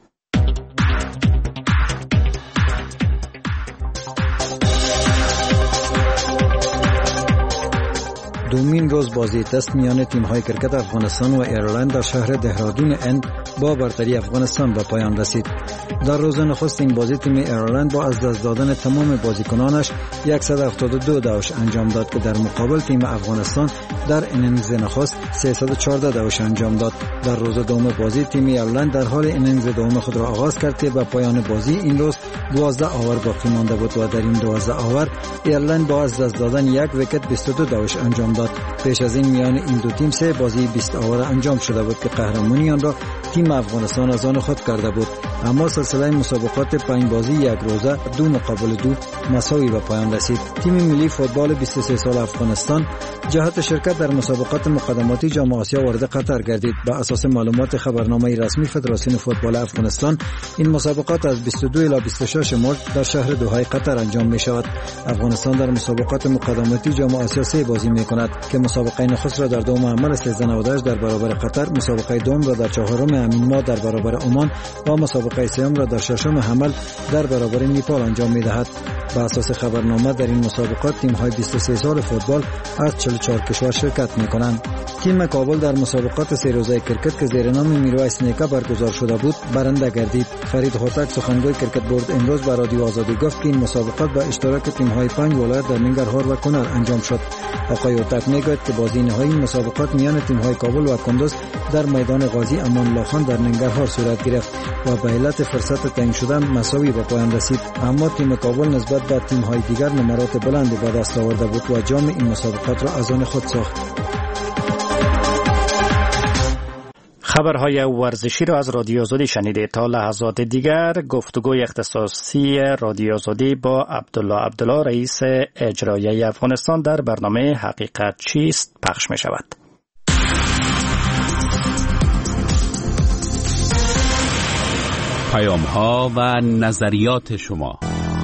دومین روز بازی تست میان تیم‌های کرکت افغانستان و ایرلند در شهر دهرادون هند با برتری افغانستان به پایان رسید. در روز نخست این بازی تیم ایرلند با از دست دادن تمام بازیکنانش صد و هفتاد و دو دوش انجام داد که در مقابل تیم افغانستان در انینگز نخست سیصد و چهارده دوش انجام داد. در روز دوم بازی تیم ایرلند در حال انینگز دوم خود را آغاز کرد که به پایان بازی این روز دوازده آور باقی مانده بود و در این دوازده آور ایرلند با از دست دادن یک ویکت بیست و دو دوش انجام داد. پیش از این میان این دو تیم سه بازی بیست آور انجام شده بود که قهرمانی آن را تیم افغانستان از آن خود کرده بود. اما سلسله مسابقات پنج بازی یک روزه دو مقابل دو مساوی به پایان رسید. تیم ملی فوتبال بیست و سه سال افغانستان جهت شرکت در مسابقات مقدماتی جام آسیا وارد قطر گردید. بر اساس معلومات خبرنامه رسمی فدراسیون فوتبال افغانستان این مسابقات از بیست و دو الی بیست و شش مارس در شهر دوحه قطر انجام می شود. افغانستان در مسابقات مقدماتی جام آسیا سه بازی می کند که مسابقه نخست را در دوم حمل سیزده نود و هشت در برابر قطر، مسابقه دوم را در چهارم همین ماه در برابر عمان و مسابقه سوم را در ششم حمل در برابر نیپال انجام می دهد. بر اساس خبرنامه در این مسابقات تیم‌های بیست و سه سال فوتبال از چهل و چهار کشور شرکت می‌کنند. تیم کابل در مسابقات سه روزه کرکت که زیر نام میرویس نیکا برگزار شده بود برنده گردید. فرید هوتک سخنگوی کرکت بورد امروز به رادیو آزادی گفت که این مسابقات با اشتراک تیم‌های پنج ولایت در ننگرهار و کنر انجام شد. آقای هوتک میگوید که بازی نهایی مسابقات میان تیم‌های کابل و کندوز در میدان غازی امان الله خان در ننگرهار صورت گرفت و به علت فرصت تعیین شده مساوی به پایان رسید. اما تیم کابل نسبت به تیم‌های دیگر نمرات بلندی به دست آورده بود و جام این مسابقات را از آن خود ساخت. خبرهای ورزشی را از رادیو آزادی شنیدید. تا لحظات دیگر گفتگوی اختصاصی رادیو آزادی با عبدالله عبدالله رئیس اجرایی افغانستان در برنامه حقیقت چیست پخش می شود. پیام ها و نظریات شما.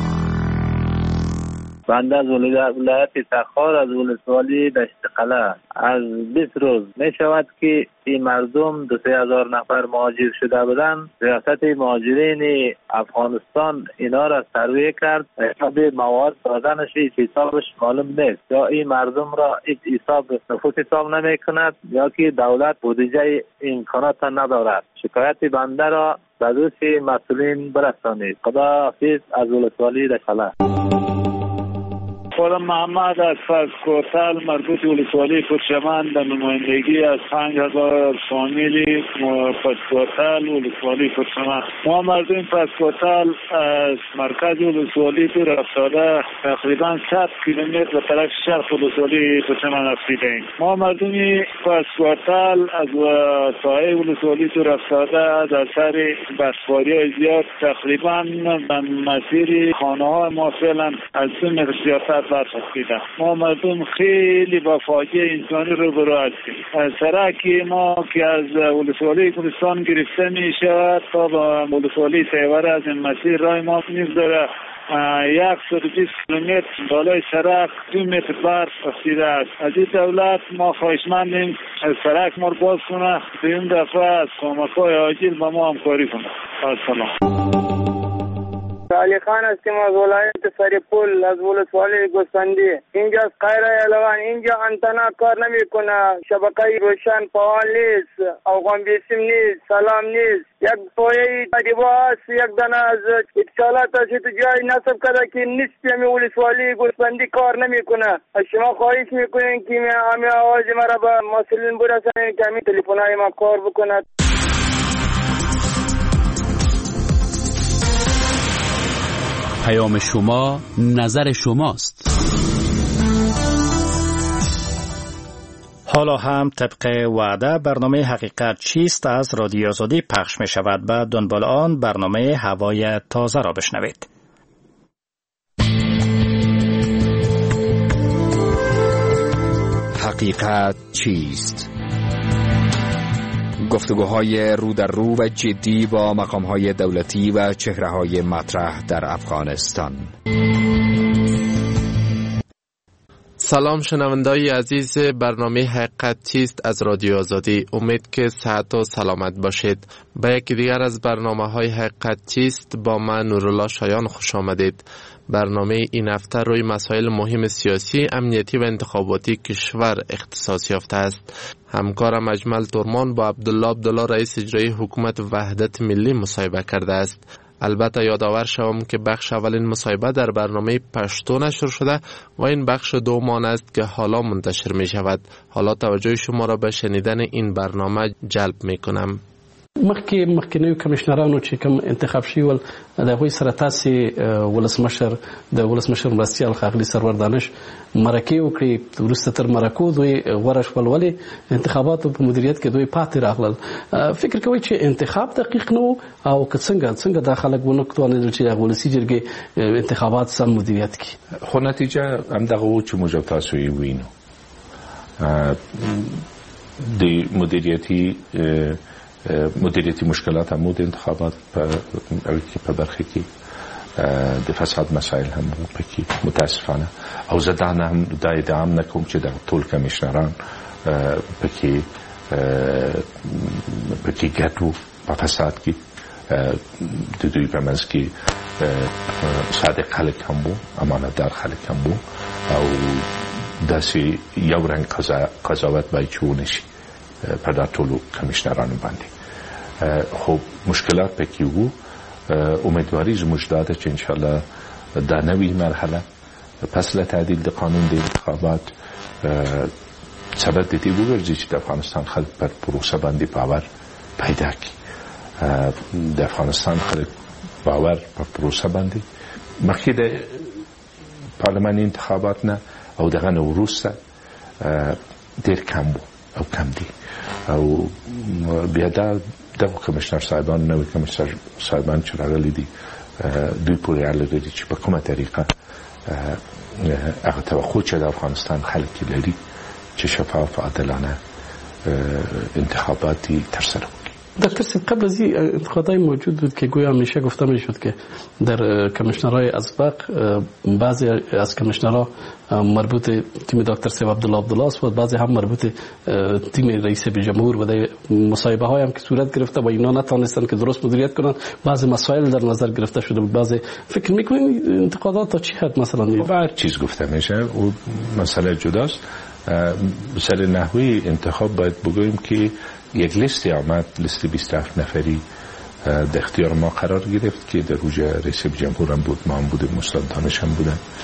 بنده از ولایت تخار از ولسوالی دشت قلعه از بیست روز می شود که این مردم دو سه هزار نفر مهاجر شده بودن. ریاست مهاجرین افغانستان اینا را سروی کرد، حساب مواد دادنش حسابش معلوم نیست، یا این مردم را این حساب نفوس حساب نمی کند یا که دولت بودجه امکانات ندارد. شکایت بنده را به دوست مسئولین برسانید. خدا حافظ از ولسوالی دشت قلعه. خودم محمد از فسکوتل مربوط ولسوالی پرچمن به نمایندگی از پنج هزار فامیلی فسکوتل ولسوالی پرچمن. ما مردم فسکوتل از مرکز ولسوالی دور افتاده تقریبا صد کیلومتر به طرف شرق ولسوالی پرچمن رفتیم. ما مردم فسکوتل از ساحه ولسوالی دور افتاده از اثر برفباری زیاد تقریبا به مسیر خانه ها ما فعلا از دو متر زیادتر برف افتیده. ما مردم خیلی با فاجعه انسانی روبرو هستیم. سرکی ما که از ولسوالی کردستان گرفته می شود تا با ولسوالی تیوره از این مسیر راه ما میگذره یک صد و بیست کیلومتر بالای سرک دو متر برف افتیده است. از این دولت ما خواهشمندیم سرک ما رو باز کنه، به این دفعه از کمک‌های عاجل با ما همکاری کنه. السلام. علی خان هستیم از ولایت سریپول از ولسوالی گوسفندی. اینجا از قایره یلوان، اینجا انتنا کار نمیکنه، شبکه روشن فعال نیست، افغان بیسیم نیست، سلام نیست. یک پایه دیبا هست، یک دانه از اتصالات هست تو جای نصب کرده که نیست. همی ولسوالی گوسفندی کار نمیکنه. از شما خواهش میکنین که همی آواز مرا به مسئولین برسانین که همی تلفن های ما کار بکنه. پیام شما نظر شماست. حالا هم طبق وعده برنامه حقیقت چیست از رادیو آزادی پخش می شود. به دنبال آن برنامه هوای تازه را بشنوید. حقیقت چیست؟ گفتگوهای رو در رو و جدی با مقامهای دولتی و چهره‌های مطرح در افغانستان. سلام شنونده‌های عزیز برنامه حقیقت چیست از رادیو آزادی. امید که صحت و سلامت باشید. به یکی دیگر از برنامه‌های حقیقت چیست با من نورالله شایان خوش آمدید. برنامه این هفته روی مسائل مهم سیاسی، امنیتی و انتخاباتی کشور اختصاص یافته است. همکارم اجمل ترمان با عبدالله عبدالله رئیس اجرایی حکومت وحدت ملی مصاحبه کرده است. البته یادآور شوم که بخش اولین مصاحبه در برنامه پشتو نشر شده و این بخش دوم است که حالا منتشر می شود. حالا توجه شما را به شنیدن این برنامه جلب می کنم. مخکې مخکینیو کمشنرانو چې کوم انتخاب شوي ول د هغوی سره تاسې ولسمشر د ولسمشر مرستیال ښاغلي سرور دانش مرکې وکړې. وروسته تر مرکو دوی غوره شول، ولې انتخاباتو په مدیریت کې دوی پاتې راغلل. فکر کوئ چې انتخاب دقیق نه و او که څنګه څنګه دا خلک ونه توانېدل چې د ولسي جرګې انتخابات سم مدیریت کړي؟ خو نتیجه همدغه و چې موږ تاسو یې وینو. د مدیریتي مدیریتی مشکلات هم بود انتخابات په برخه کې د فساد مسائل هم پکې متاسفانه او زه دا نه هم دا ادعا نه کوم چې د ټول کمیشنران پکې پکې ګټو په فساد کې د دوی په منځ کې صادق خلک هم وو، امانتدار خلک هم وو او داسې یو رنګ قضاوت باید چې ونشي په دا ټولو کمیشنرانو باندې. خب مشکلات پکې وو. امیدواری زموږ دا ده چې انشاءالله دا نوی مرحله پس له تعدیل د قانون د انتخابات سبب د دې وګرځي چې د افغانستان خلک پر پروسه باندې باور پیدا کړي. د افغانستان خلک باور پر پروسه باندې مخکې د پارلماني انتخابات نه او دغه نه وروسته ډېر کم وو او کم دي او بیا دا دغه کمیشنر صاحبان نوی کمیشنر صاحبان چې راغلي دي دوی پورې اړه لري چې په کومه طریقه هغه توقع چې د افغانستان خلک لري چې شفاف عادلانه انتخاباتی ترسره کنید. دکتر صاحب قبل از این انتقادای موجود بود که گویا همیشه گفته می شد که در کمیشنرهای اسبق بعضی از کمیشنرها مربوط تیم دکتر صاحب عبدالله عبدالله است و بعضی هم مربوط تیم رئیس جمهور و در مصاحبه های هم که صورت گرفته و اینا نتونستن که درست مدیریت کنن. بعضی مسائل در نظر گرفته شده بود. بعضی فکر میکنین انتقادات تا چی حد مثلا هر چیز گفته میشه و مسئله جداست. سر نحوی انتخاب باید بگوییم که یک لیستی آمد، لیست بیست و هفت نفری در اختیار ما قرار گرفت که در اوج رئیس جمهور هم بود، ما هم بودیم، استاد دانش هم بودن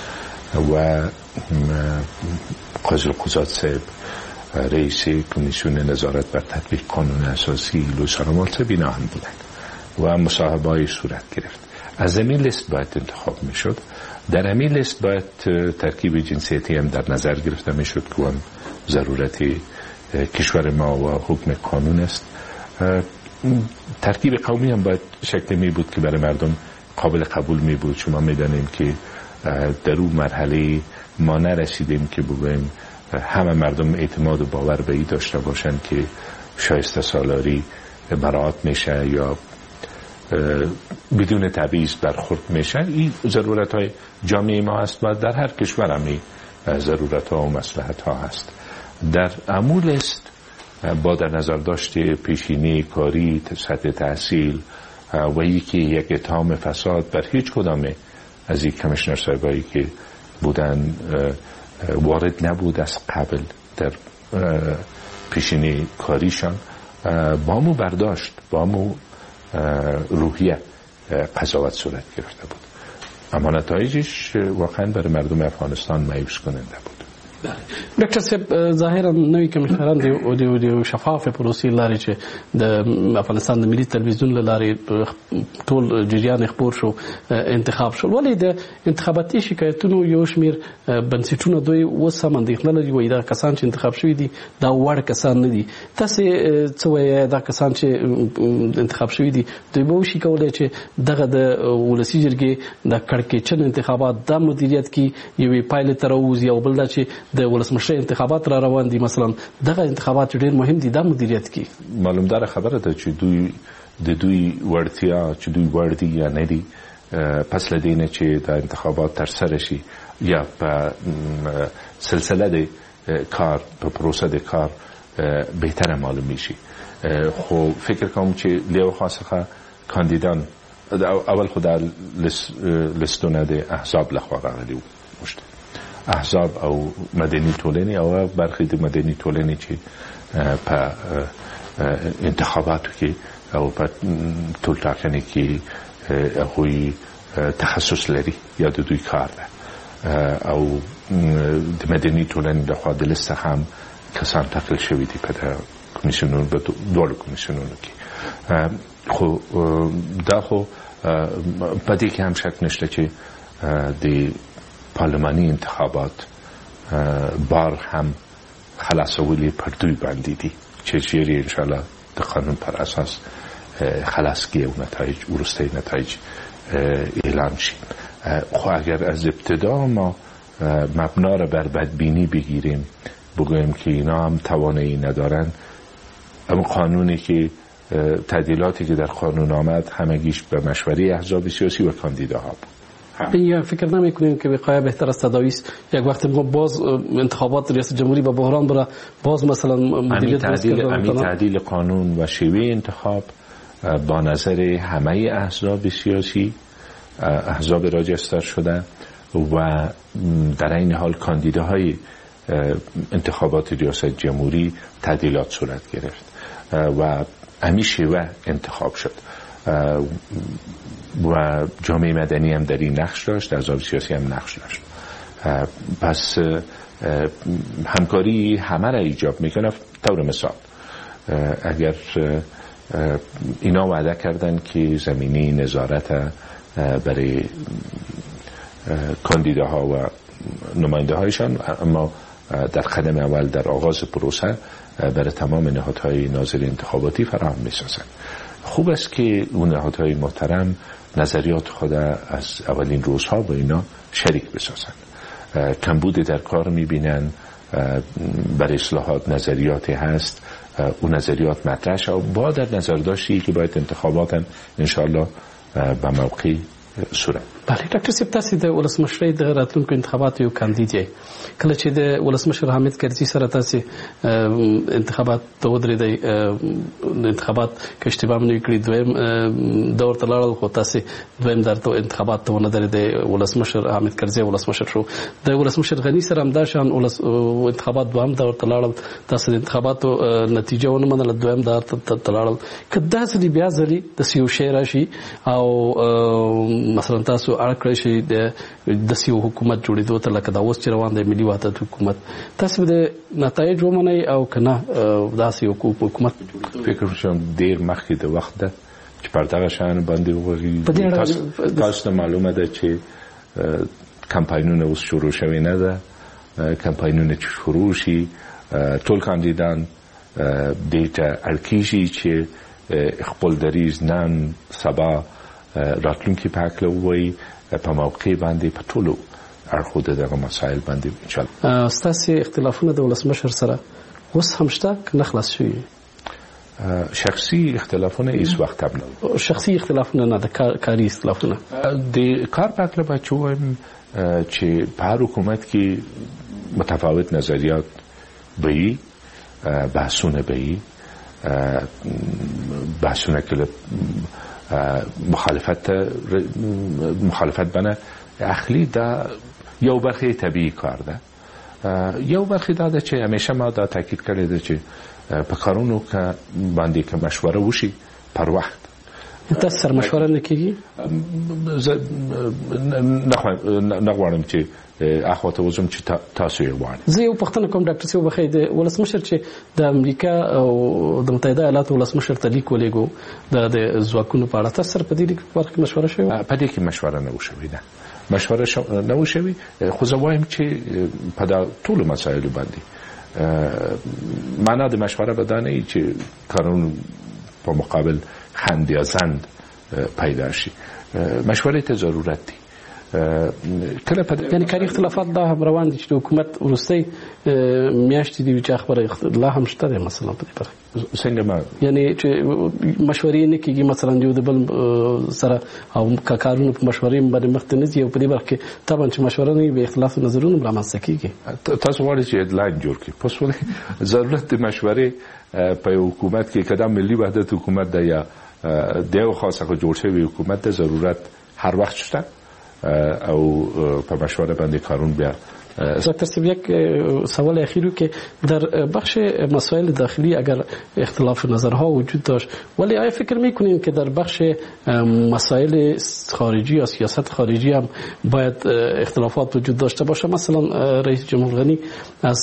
و قاضی القضات صاحب رئیس کمیسیون نظارت بر تطبیق قانون اساسی لویس آرامال صاحب اینا هم بودن و مصاحبه های صورت گرفت. از این لیست باید انتخاب می شد. در این لیست باید ترکیب جنسیتی هم در نظر گرفته می شد که هم ضرورت کشور ما و حکم قانون است. ترکیب قومی هم باید شکل می بود که برای مردم قابل قبول می بود. شما می دانیم که در اون مرحله ما نرسیدیم که بگویم همه مردم اعتماد و باور به این داشته باشن که شایسته سالاری مراعات میشه یا بدون تبعیض برخورد میشه. این ضرورت های جامعه ما هست و در هر کشور هم این ضرورت ها و مصلحت ها هست. در امول است با در نظر داشته پیشینه کاری، سطح تحصیل و یکی یک اتهام فساد بر هیچ کدام از این کمیشنر صاحبایی که بودن وارد نبود از قبل در پیشینه کاریشان، با مو برداشت با مو روحیه قضاوت صورت گرفته بود. اما نتایجش واقعا برای مردم افغانستان مایوس کننده بود. ډاکټر صاحب ظاهرا نوی کمشنران د د شفاف پروسې لارې چې د افغانستان د ملي تلویزیون له لارې ټول جریان خبر شو انتخاب شو، ولې د انتخاباتي شکایتونو یو شمیر بنسټونه دوی اوس هم اندېښنه لري وایي دا کسان چې انتخاب شوي دي دا وړ کسان نه دي. تاسې څه وایئ دا کسان چې انتخاب شوي دي دوی به وشي کولی چې دغه د ولسي جرګې د کړکېچن انتخابات دا مدیریت کړي، یوې پایلې ته راووځي، او بل دا چې د ولسمشر انتخابات را روان دي مثلا دغه انتخابات ډېر مهم دي دا مدیریت کی. معلوم دار خبره ده چې دوی د دوی ورتیا چې دوی ور دي یا نه دي پس لدینه چې د انتخابات تر سره شي یا په سلسله د کار په پروسه د کار بهتره معلوم میشي. خو فکر کوم چې له خاصه کاندیدان اول خدای لستونه د احزاب لخوا راغلي وو احزاب او مدني ټولنې او برخې د مدني ټولنې چې په انتخاباتو کې او په ټولټاکنې کې هغوی تخصص لري یا د دوی کار ده او د مدني ټولنې لخوا د لیست هم کسان ټاکل شوي دي په کمیسیونونو په دواړو کمیسیونونو کې. خو دا خو په دې کې هم شک نشته چې د پارلمانی انتخابات بار هم خلاصولی پر دوی باندې دي چې چیرې انشاءالله د قانون پر اساس خلاصگی و نتایج ورسته نتایج اعلان شي. خو اگر از ابتدا ما مبنا را بر بدبینی بگیریم بگویم که اینا هم توانایی ندارن، اما قانونی که تعدیلاتی که در قانون آمد همگیش به مشوره احزاب سیاسی و کاندیداها بود. یا فکر نمی کنیم که وقایع بهتر از تداوی است؟ یک وقت ما باز انتخابات ریاست جمهوری با بحران بره باز مثلا مدیریت تعدیل امی تعدیل قانون و شیوه انتخاب با نظر همه احزاب سیاسی احزاب راجستر شده و در این حال کاندیداهای انتخابات ریاست جمهوری تعدیلات صورت گرفت و امی شیوه انتخاب شد و جامعه مدنی هم در این نقش داشت، احزاب سیاسی هم نقش داشت. پس همکاری همه را ایجاب میکنه. طور مثال اگر اینا وعده کردن که زمینی نظارت برای کاندیداها و نماینده هایشان، اما در قدم اول در آغاز پروسه برای تمام نهادهای ناظر انتخاباتی فراهم میسازن. خوب است که اون نهادهای محترم نظریات خود از اولین روزها با اینا شریک بسازن. کمبود در کار میبینن، برای اصلاحات نظریاتی هست، اون نظریات مطرح شد و با در نظر داشتی که باید انتخابات هم انشاءالله به موقع صورت. بله ډاکټر صاحب تاسو د ولسمشرۍ د راتلونکو انتخاباتو یو کاندید یې، کله چې د ولسمشر حامد کرزي سره تاسو انتخابات ته ودرېدئ، د انتخابات که اشتباه مې نه کړي دویم دور ته لاړل، خو تاسو دویم دور ته انتخابات ته ونه درېدئ، ولسمشر حامد کرزي ولسمشر شو. د ولسمشر غني سره هم دا شان انتخابات دویم دور ته لاړل، تاسو د انتخاباتو نتیجه ونه منله، دویم دور ته لاړل. که داسې بیا ځلې داسې یو شی راشي او مثلا تاسو اړ کړی شي د داسې حکومت جوړېدو ته لکه دا اوس چې روان دی ملي وحدت حکومت. تاسو د نتایج ومنئ او که نه داسې حکومت فکر کوم ډېر مخکې د وخت ده چې پر دغه شیانو باندې وغږیږو. تاسو ته معلومه ده چې کمپاینونه اوس شروع شوي نه ده. کمپاینونه چې شروع شي ټول کاندیدان دې ته اړ کېږي چې خپل دریځ نن سبا راتلونکي په هکله ووایي په موقع باندې په ټولو اړخو د دغه مسایل باندې انشاءالله. ستاسې اختلافونه د ولسمشر سره اوس هم شته که نه خلاص شوي؟ شخصي اختلافونه هیڅ وخت هم نه. شخصي اختلافونه نه، د کاري اختلافونه. د کار په هکله باید چې ووایم چې په هر حکومت کې متفاوت نظریات به وي، بحثونه به وي، بحثونه که مخالفت مخالفت بنه اخلی دا یو برخه طبیعی کار ده. یو برخه دا ده چې همیشه ما دا تاکید کړی ده چې په کارونو که باندې که مشوره وشي پر وخت. تاسو سره مشوره نه کیږي؟ نه غواړم چې اخواته وزم چې تاسو یې وایي. زه یو پوښتنه کوم ډاکټر صاحب بخیر د ولسمشر چې د امریکا او د متحده ایالاتو ولسمشر ته لیک ولېږو د ځواکونو په اړه، تاسو سره په دې برخه کې مشوره شوې؟ په دې کې مشوره نه وشوې ده. مشوره نه وشوې، خو زه وایم چې په دا ټولو مسایلو باندې معنا د مشوره به دا نه وي چې قانون په مقابل خند یا زند پیدا شي. مشورې ته ضرورت دی. کله په یعنی کاري اختلافات دا هم روان دي چې د حکومت وروستۍ میاشتې دي چې خبره لا هم شته ده مثلا په دې برخه څنګه ما یعنی چې مشورې نه کیږي مثلا یو د بل سره او کارونه په مشورې باندې مخته نه ځي او په دې برخه کې طبعا چې مشوره نه وي اختلاف نظرونه رامنځته کیږي. تاسو غواړئ چې هډلاین جوړ کړئ، پس ولې ضرورت د مشورې په حکومت کې کدام ملي وحدت حکومت ده یا د یو خاصه جوړ شوی حکومت ته ضرورت هر وخت شته او په مشوره باندې کارون بیا. دکتر صاحب یک سوال اخیری که در بخش مسائل داخلی اگر اختلاف نظرها وجود داشت، ولی آیا فکر میکنین که در بخش مسائل خارجی یا سیاست خارجی هم باید اختلافات وجود داشته باشه؟ مثلا رئیس جمهور غنی از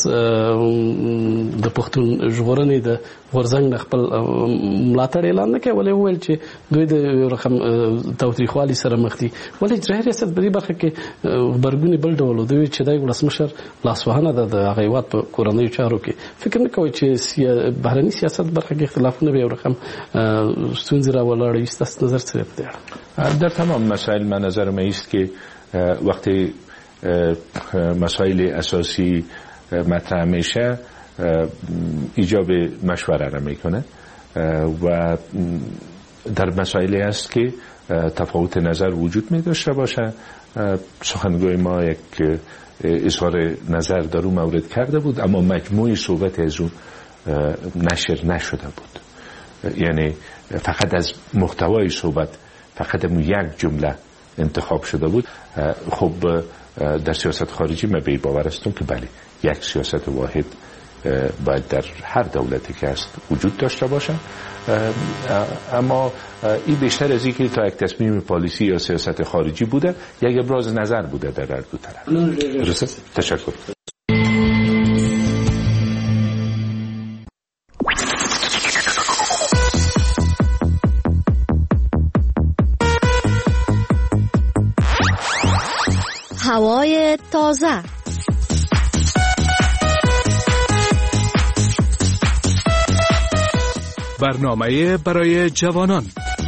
د پښتون ژغورنې د غورځنګ خپل ملاتړ اعلان نکړ، ولی وویل چې دوی د رقم تاوتریخوالي سره مخ دي. ولی اجرایي ریاست په دې برخه کې غبرګونی بل ډول دوی چې دای ولسمشر لاسوهنه ده د هغه هیواد په کورنیو چارو کې. فکر نه کوئ چې بهرني سیاست برخه کې اختلافونه به یو رقم ستونزې راولاړوي؟ ستاسو نظر څه دی؟ در تمام مسائل من نظر من است که وقتی مسائل اساسی مطرح میشه ایجاب مشوره را میکنه و در مسائلی است که تفاوت نظر وجود می داشته باشه. سخنگوی ما یک اظهار نظر در اون مورد کرده بود، اما مجموعی صحبت از اون نشر نشده بود. یعنی فقط از محتوای صحبت فقط یک جمله انتخاب شده بود. خب در سیاست خارجی من به باور هستم که بله یک سیاست واحد باید در هر دولتی که هست وجود داشته باشه، اما این بیشتر از اینکه تا یک تصمیم پالیسی یا سیاست خارجی بوده یک ابراز نظر بوده در هر دو طرف. تشکر. هوای تازه. برنامه برای جوانان.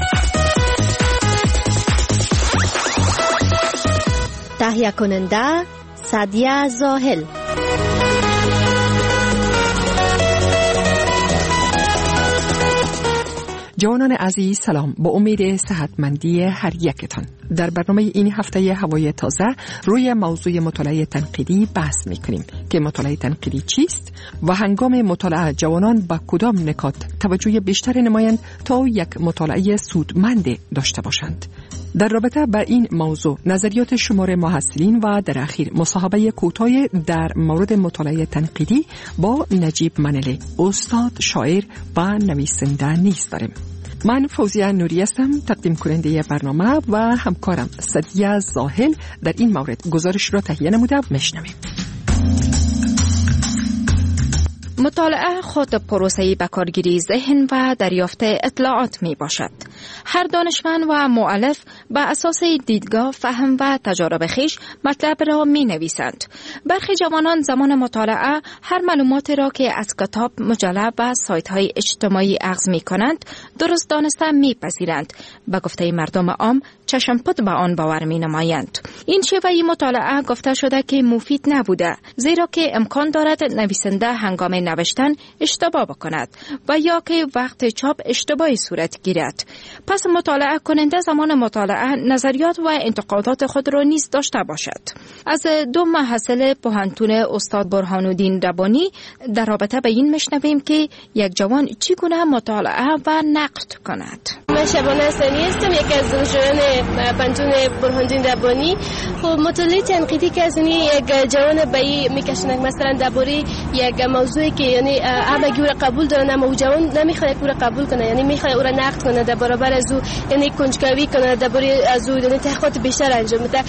تهیه کننده سعدیه زاهل. جوانان عزیز سلام، با امید صحتمندی هر یکتان. در برنامه این هفته هوای تازه روی موضوع مطالعه تنقیدی بحث میکنیم که مطالعه تنقیدی چیست و هنگام مطالعه جوانان با کدام نکات توجه بیشتر نمایند تا یک مطالعه سودمند داشته باشند. در رابطه با این موضوع نظریات شمار محصلین و در اخیر مصاحبه کوتاه در مورد مطالعه تنقیدی با نجیب منلی، استاد، شاعر و نویسنده نیز داریم. من فوزیه نوری هستم، تقدیم کننده برنامه و همکارم سادیا زاهل در این مورد گزارش را تهیه نموده. میشنویم. مطالعه خود پروسه‌ای به کارگیری ذهن و دریافت اطلاعات می باشد. هر دانشمند و مؤلف بر اساس دیدگاه، فهم و تجارب خویش مطلب را می نویسند. برخی جوانان زمان مطالعه هر معلوماتی را که از کتاب، مجله و سایت‌های اجتماعی اخذ می کنند درست دانسته می پذیرند. به گفته مردم عام چشم پد به آن باور می نمایند. این شیوه مطالعه گفته شده که مفید نبوده، زیرا که امکان دارد نویسنده هنگام نوشتن اشتباه بکند و یا که وقت چاپ اشتباهی صورت گیرد. پس مطالعه کننده زمان مطالعه نظریات و انتقادات خود را نیز داشته باشد. از دو محصل پوهنتون استاد برهان‌الدین ربانی در رابطه به این میشنویم که یک جوان چگونه مطالعه و نقد کند. من شبانه حسنی هستم، یکی از دانشجویان پوهنتون برهان‌الدین ربانی. خب مطالعه تنقیدی که از یک جوان به میکشند مثلا درباره یک موضوعی که یعنی همگی او را قبول دارن اما او جوان نمیخواد او را قبول کنه، یعنی میخواد او را نقد کنه، در برابر از او یعنی کنجکاوی کنه، درباره از او یعنی تحقیقات بیشتر انجام بده.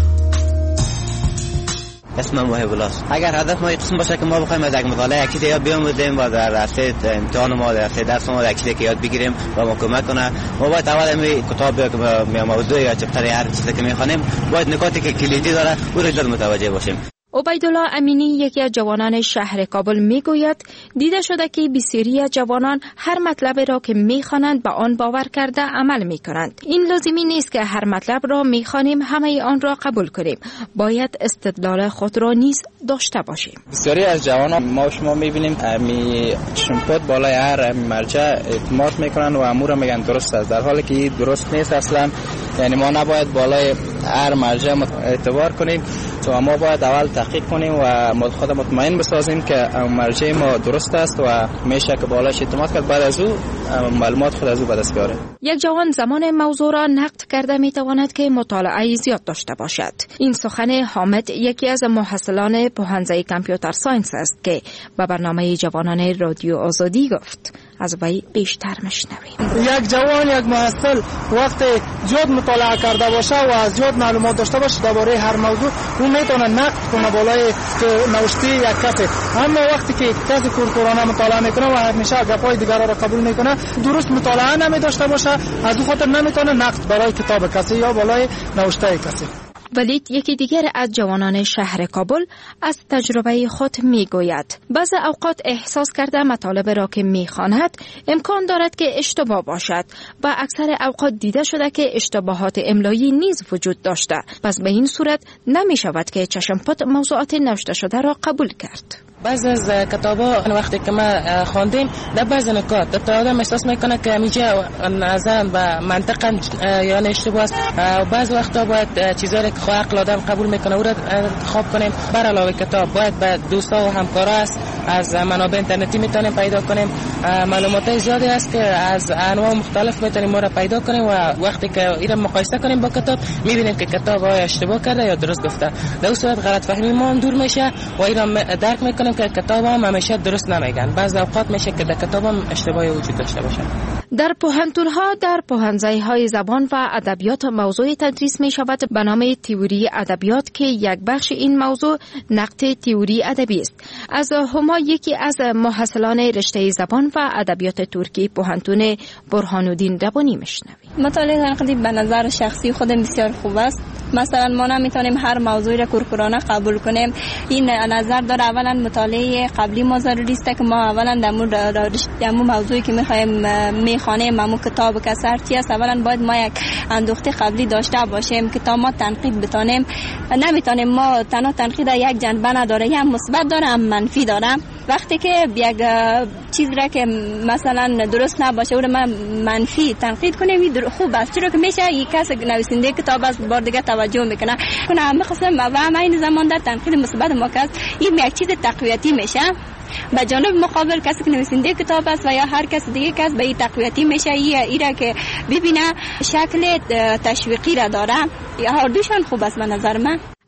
اسمم محب الله. اگر هدف ما این قسم باشه که ما بخوایم از یک مطالعه اکید یاد بیاموزیم و در راسته امتحان ما در راسته درس ما اکید که یاد بگیریم و ما کمک کنه، ما باید اول می کتاب یا موضوع یا چپتر هر چیزی که میخوانیم باید نکاتی که کلیدی داره او را متوجه باشیم. عبیدالله امینی یکی از جوانان شهر کابل میگوید دیده شده که بسیاری از جوانان هر مطلب را که میخوانند به آن باور کرده عمل میکنند. این لازمی نیست که هر مطلب را میخوانیم همه آن را قبول کنیم، باید استدلال خود را نیز داشته باشیم. بسیاری از جوانان ما شما میبینیم می شمپوت بالای هر مرجع اعتماد میکنن و امور میگن درست است، در حالی که درست نیست اصلا. یعنی ما نباید بالای هر مرجع اعتبار کنیم، تو ما باید اول تحقیق کنیم و خود مطمئن بسازیم که مرجع ما درست است و میشه که بالاش اعتماد کرد، بعد از او معلومات خود از او به دست بیاره. یک جوان زمان موضوع را نقد کرده میتواند که مطالعه زیاد داشته باشد. این سخن حامد یکی از محصلان پوهنځی کامپیوتر ساینس است که به برنامه جوانان رادیو آزادی گفت. از وی بیشتر میشنویم. یک جوان یک محصل وقتی زیاد مطالعه کرده باشه و زیاد معلومات داشته باشه درباره هر موضوع، اون میتونه نقد کنه بالای نوشته یک کسی. اما وقتی که کسی کورکورانه مطالعه میکنه و همیشه گپای دیگران را قبول میکنه، درست مطالعه نمی داشته باشه، از اون خاطر نمیتونه نقد برای کتاب کسی یا بالای نوشته کسی. ولید یکی دیگر از جوانان شهر کابل از تجربه خود میگوید بعضی اوقات احساس کرده مطالب را که میخواند امکان دارد که اشتباه باشد و اکثر اوقات دیده شده که اشتباهات املایی نیز وجود داشته، پس به این صورت نمی شود که چشم‌پد موضوعات نوشته شده را قبول کرد. بعض از کتابا وقتی که ما خواندیم در بعض نکات تا آدم احساس میکنه که اینجا نظر و منطقا یعنی اشتباه است و بعض وقتا باید چیزایی که عقل آدم قبول میکنه او را انتخاب کنیم. بر علاوه کتاب باید به دوستا و همکارا است از منابع اینترنتی میتونیم پیدا کنیم. معلومات زیادی است که از انواع مختلف میتونیم ما را پیدا کنیم و وقتی که این را مقایسه کنیم با کتاب میبینیم که کتاب آیا اشتباه کرده یا درست گفته. در اون صورت غلط فهمی ما دور میشه و این را درک میکنیم که کتاب هم همیشه درست نمیگن، بعض اوقات میشه که در کتاب هم اشتباهی وجود داشته باشه. در پوهنتون‌ها در پوهنځی‌های زبان و ادبیات موضوع تدریس می شود به نام تئوری ادبیات که یک بخش این موضوع نقد تئوری ادبی است. از هما یکی از محصلان رشته زبان و ادبیات ترکی پوهنتون برهان‌الدین ربانی میشنویم. مطالعه تنقیدی به نظر شخصی خودم بسیار خوب است. مثلا ما نمیتونیم هر موضوعی را کورکورانه قبول کنیم. این نظر داره اولا مطالعه قبلی ما ضروری است که ما اولا در مورد موضوعی که میخوایم میخوانیم همون کتاب که سرتی است اولا باید ما یک اندوخته قبلی داشته باشیم که تا ما تنقید بتونیم. نمیتونیم ما تنها تنقید یک جنبه نداره، هم مثبت داره هم منفی داره. وقتی که یک چیز را که مثلا درست نباشه او را ما منفی تنقید کنیم خوب است، چرا که میشه یک کس نویسنده کتاب است بار دیگه توجه میکنه کنه میخواستم و هم این زمان در تنقید مثبت ما که این یک چیز تقویتی میشه. به جانب مقابل کسی که نویسنده کتاب است و یا هر کس دیگه کس به این تقویتی میشه ایره که ببینه شکل تشویقی را داره. هر دوشان خوب است به نظر من.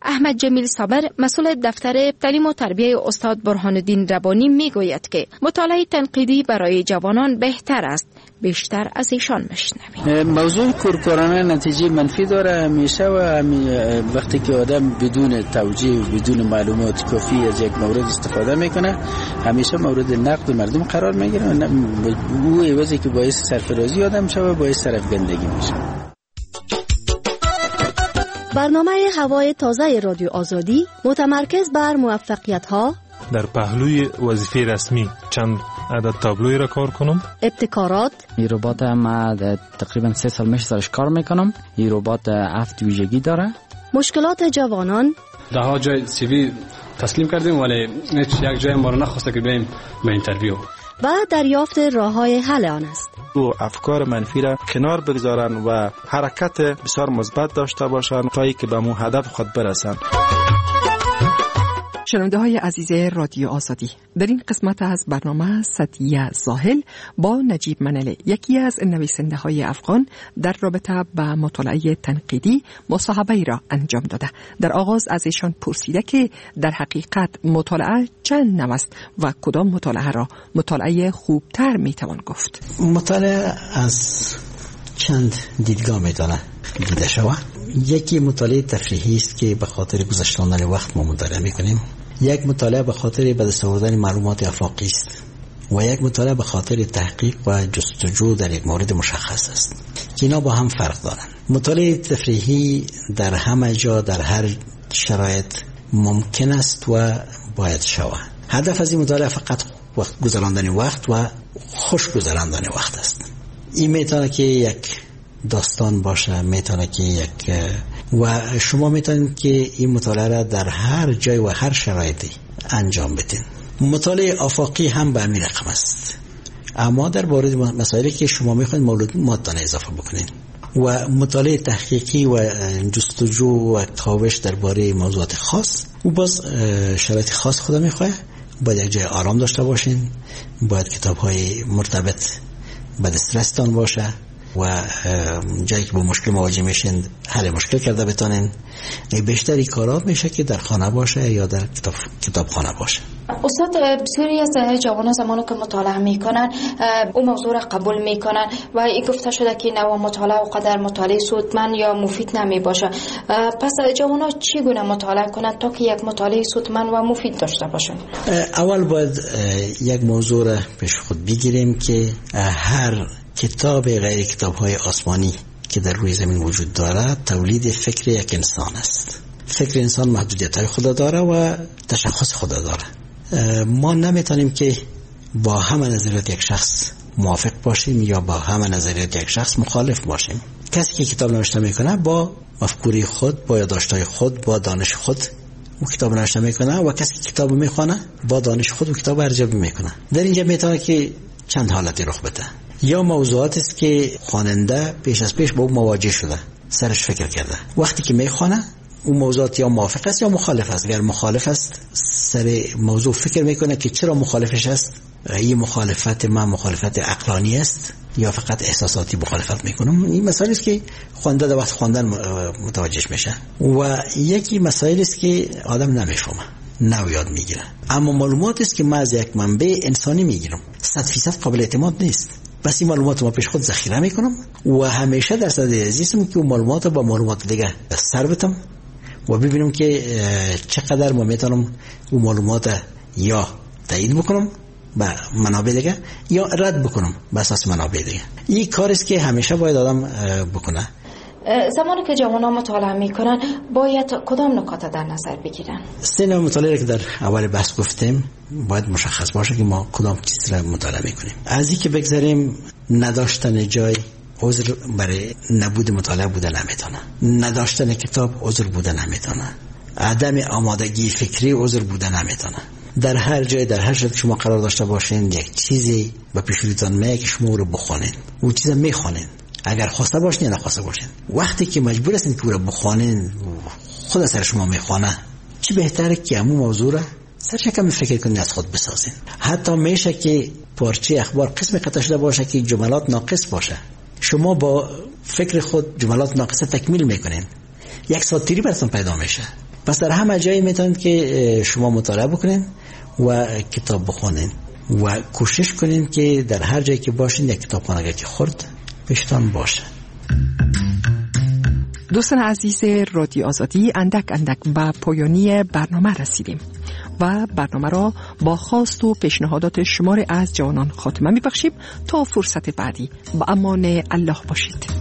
احمد جمیل صابر مسئول دفتر تعلیم و تربیه استاد برهان الدین ربانی میگوید که مطالعه تنقیدی برای جوانان بهتر است. بیشتر از ایشان میشنویم. موضوع کورکورانه نتیجه منفی داره همیشه و وقتی که آدم بدون توجیه و بدون معلومات کافی از یک مورد استفاده میکنه همیشه مورد نقد مردم قرار میگیره و او عوضی که باعث سرفرازی آدم میشه و باعث سرفگندگی میشه. برنامه هوای تازه رادیو آزادی متمرکز بر موفقیت ها در پهلوی وظیفه رسمی چند عدد تابلوی را کار کنم. ابتکارات. این ربات ما تقریبا سه سال میشه سرش کار میکنم. این ربات هفت ویژگی داره. مشکلات جوانان. ده ها جای سی وی تسلیم کردیم ولی هیچ یک جای ما رو نخواسته که بریم به اینترویو. و دریافت راه‌های حل آن است. او افکار منفی را کنار بگذارن و حرکت بسیار مثبت داشته باشند تا اینکه به مو هدف خود برسند. شنونده های عزیز رادیو آزادی، در این قسمت از برنامه سعدیه زاهل با نجیب منله، یکی از نویسنده های افغان، در رابطه با مطالعه تنقیدی مصاحبه را انجام داده. در آغاز از ایشان پرسیده که در حقیقت مطالعه چند نوع است و کدام مطالعه را مطالعه خوبتر میتوان گفت؟ مطالعه از چند دیدگاه میتونه دیده شود. یکی مطالعه تفریحی است که به خاطر گذشتاندن وقت ما مطالعه میکنیم. یک مطالعه به خاطر به دست آوردن معلومات افاقی است و یک مطالعه به خاطر تحقیق و جستجو در یک مورد مشخص است که اینا با هم فرق دارند. مطالعه تفریحی در همه جا در هر شرایط ممکن است و باید شود. هدف از این مطالعه فقط وقت گذراندن وقت و خوش گذراندن وقت است. این میتونه که یک داستان باشه، میتونه که یک و شما میتونید که این مطالعه را در هر جای و هر شرایطی انجام بدین. مطالعه آفاقی هم به همین رقم است، اما در مورد مسائلی که شما میخواید معلومات اضافه بکنین. و مطالعه تحقیقی و جستجو و کاوش درباره موضوعات خاص و باز شرایط خاص خدا میخواد. باید یک جای آرام داشته باشین، باید کتاب های مرتبط به دسترستان باشه و جایی که با مشکل مواجه میشین حل مشکل کرده بتونین. بیشتری کارات میشه که در خانه باشه یا در کتاب کتابخانه باشه. استاد، بسیاری از جوانان زمانی که مطالعه میکنن اون موضوع را قبول میکنن و این گفته شده که نوع مطالعه و قدر مطالعه سودمند یا مفید نمی باشه. پس جوانان چگونه مطالعه کنند تا که یک مطالعه سودمند و مفید داشته باشن؟ اول باید یک موضوع را پیش خود بگیریم که هر کتاب غیر کتاب های آسمانی که در روی زمین وجود داره تولید فکر یک انسان است. فکر انسان محدودیت های خدا داره و تشخص خدا داره. ما نمیتونیم که با همه نظریات یک شخص موافق باشیم یا با همه نظریات یک شخص مخالف باشیم. کسی که کتاب نوشته میکنه با مفکوری خود، با یادداشت‌های خود، با دانش خود او کتاب نوشته میکنه و کسی که کتاب میخونه با دانش خود او کتاب ارزیابی میکنه. در اینجا میتونه که چند حالتی رخ بده. یا موضوعات است که خواننده پیش از پیش با اون مواجه شده، سرش فکر کرده، وقتی که میخونه اون موضوعات یا موافق است یا مخالف است. اگر مخالف است سر موضوع فکر میکنه که چرا مخالفش است. این مخالفت ما مخالفت عقلانی است یا فقط احساساتی مخالفت میکنم. این مسائل است که خواننده در وقت خواندن متوجه میشه. و یکی مسائل است که آدم نمیفهمه، نو یاد میگیره. اما معلومات است که ما از یک منبع انسانی میگیرم، صد فیصد قابل اعتماد نیست. بس این معلومات ما پیش خود ذخیره میکنم و همیشه در صدد عزیزم که اون معلومات با معلومات دیگه سر بتم و ببینم که چقدر ما میتونم اون معلومات یا تایید بکنم با منابع دیگه یا رد بکنم به اساس منابع دیگه. این کاری است که همیشه باید آدم بکنه. زمانی که جوانان مطالعه میکنن باید کدام نکات در نظر بگیرن؟ سه نوع مطالعه که در اول بحث گفتیم باید مشخص باشه که ما کدام چیز را مطالعه میکنیم. از این که بگذاریم نداشتن جای عذر برای نبود مطالعه بوده نمیتونه، نداشتن کتاب عذر بوده نمیتونه، عدم آمادگی فکری عذر بوده نمیتونه. در هر جای در هر شد شما قرار داشته باشین یک چیزی به پیش روتان میگه که شما رو بخونین، اون چیزا میخونین اگر خواسته باشین یا نخواسته باشین. وقتی که مجبور هستین که رو بخونین خود سر شما میخونه، چه بهتره که همون موضوع را سرش کمی فکر کنین از خود بسازین. حتی میشه که پارچه اخبار قسم قطع شده باشه که جملات ناقص باشه، شما با فکر خود جملات ناقصه تکمیل میکنین، یک ساتیری براتون پیدا میشه. پس در همه جایی میتونید که شما مطالعه بکنین و کتاب بخونین و کوشش کنین که در هر جایی که باشین یک کتابخانه که خورد پیشتان باشه. دوستان عزیز رادیو آزادی، اندک اندک به پایانی برنامه رسیدیم و برنامه را با خواست و پیشنهادات شمار از جوانان خاتمه میبخشیم تا فرصت بعدی. با امان الله باشید.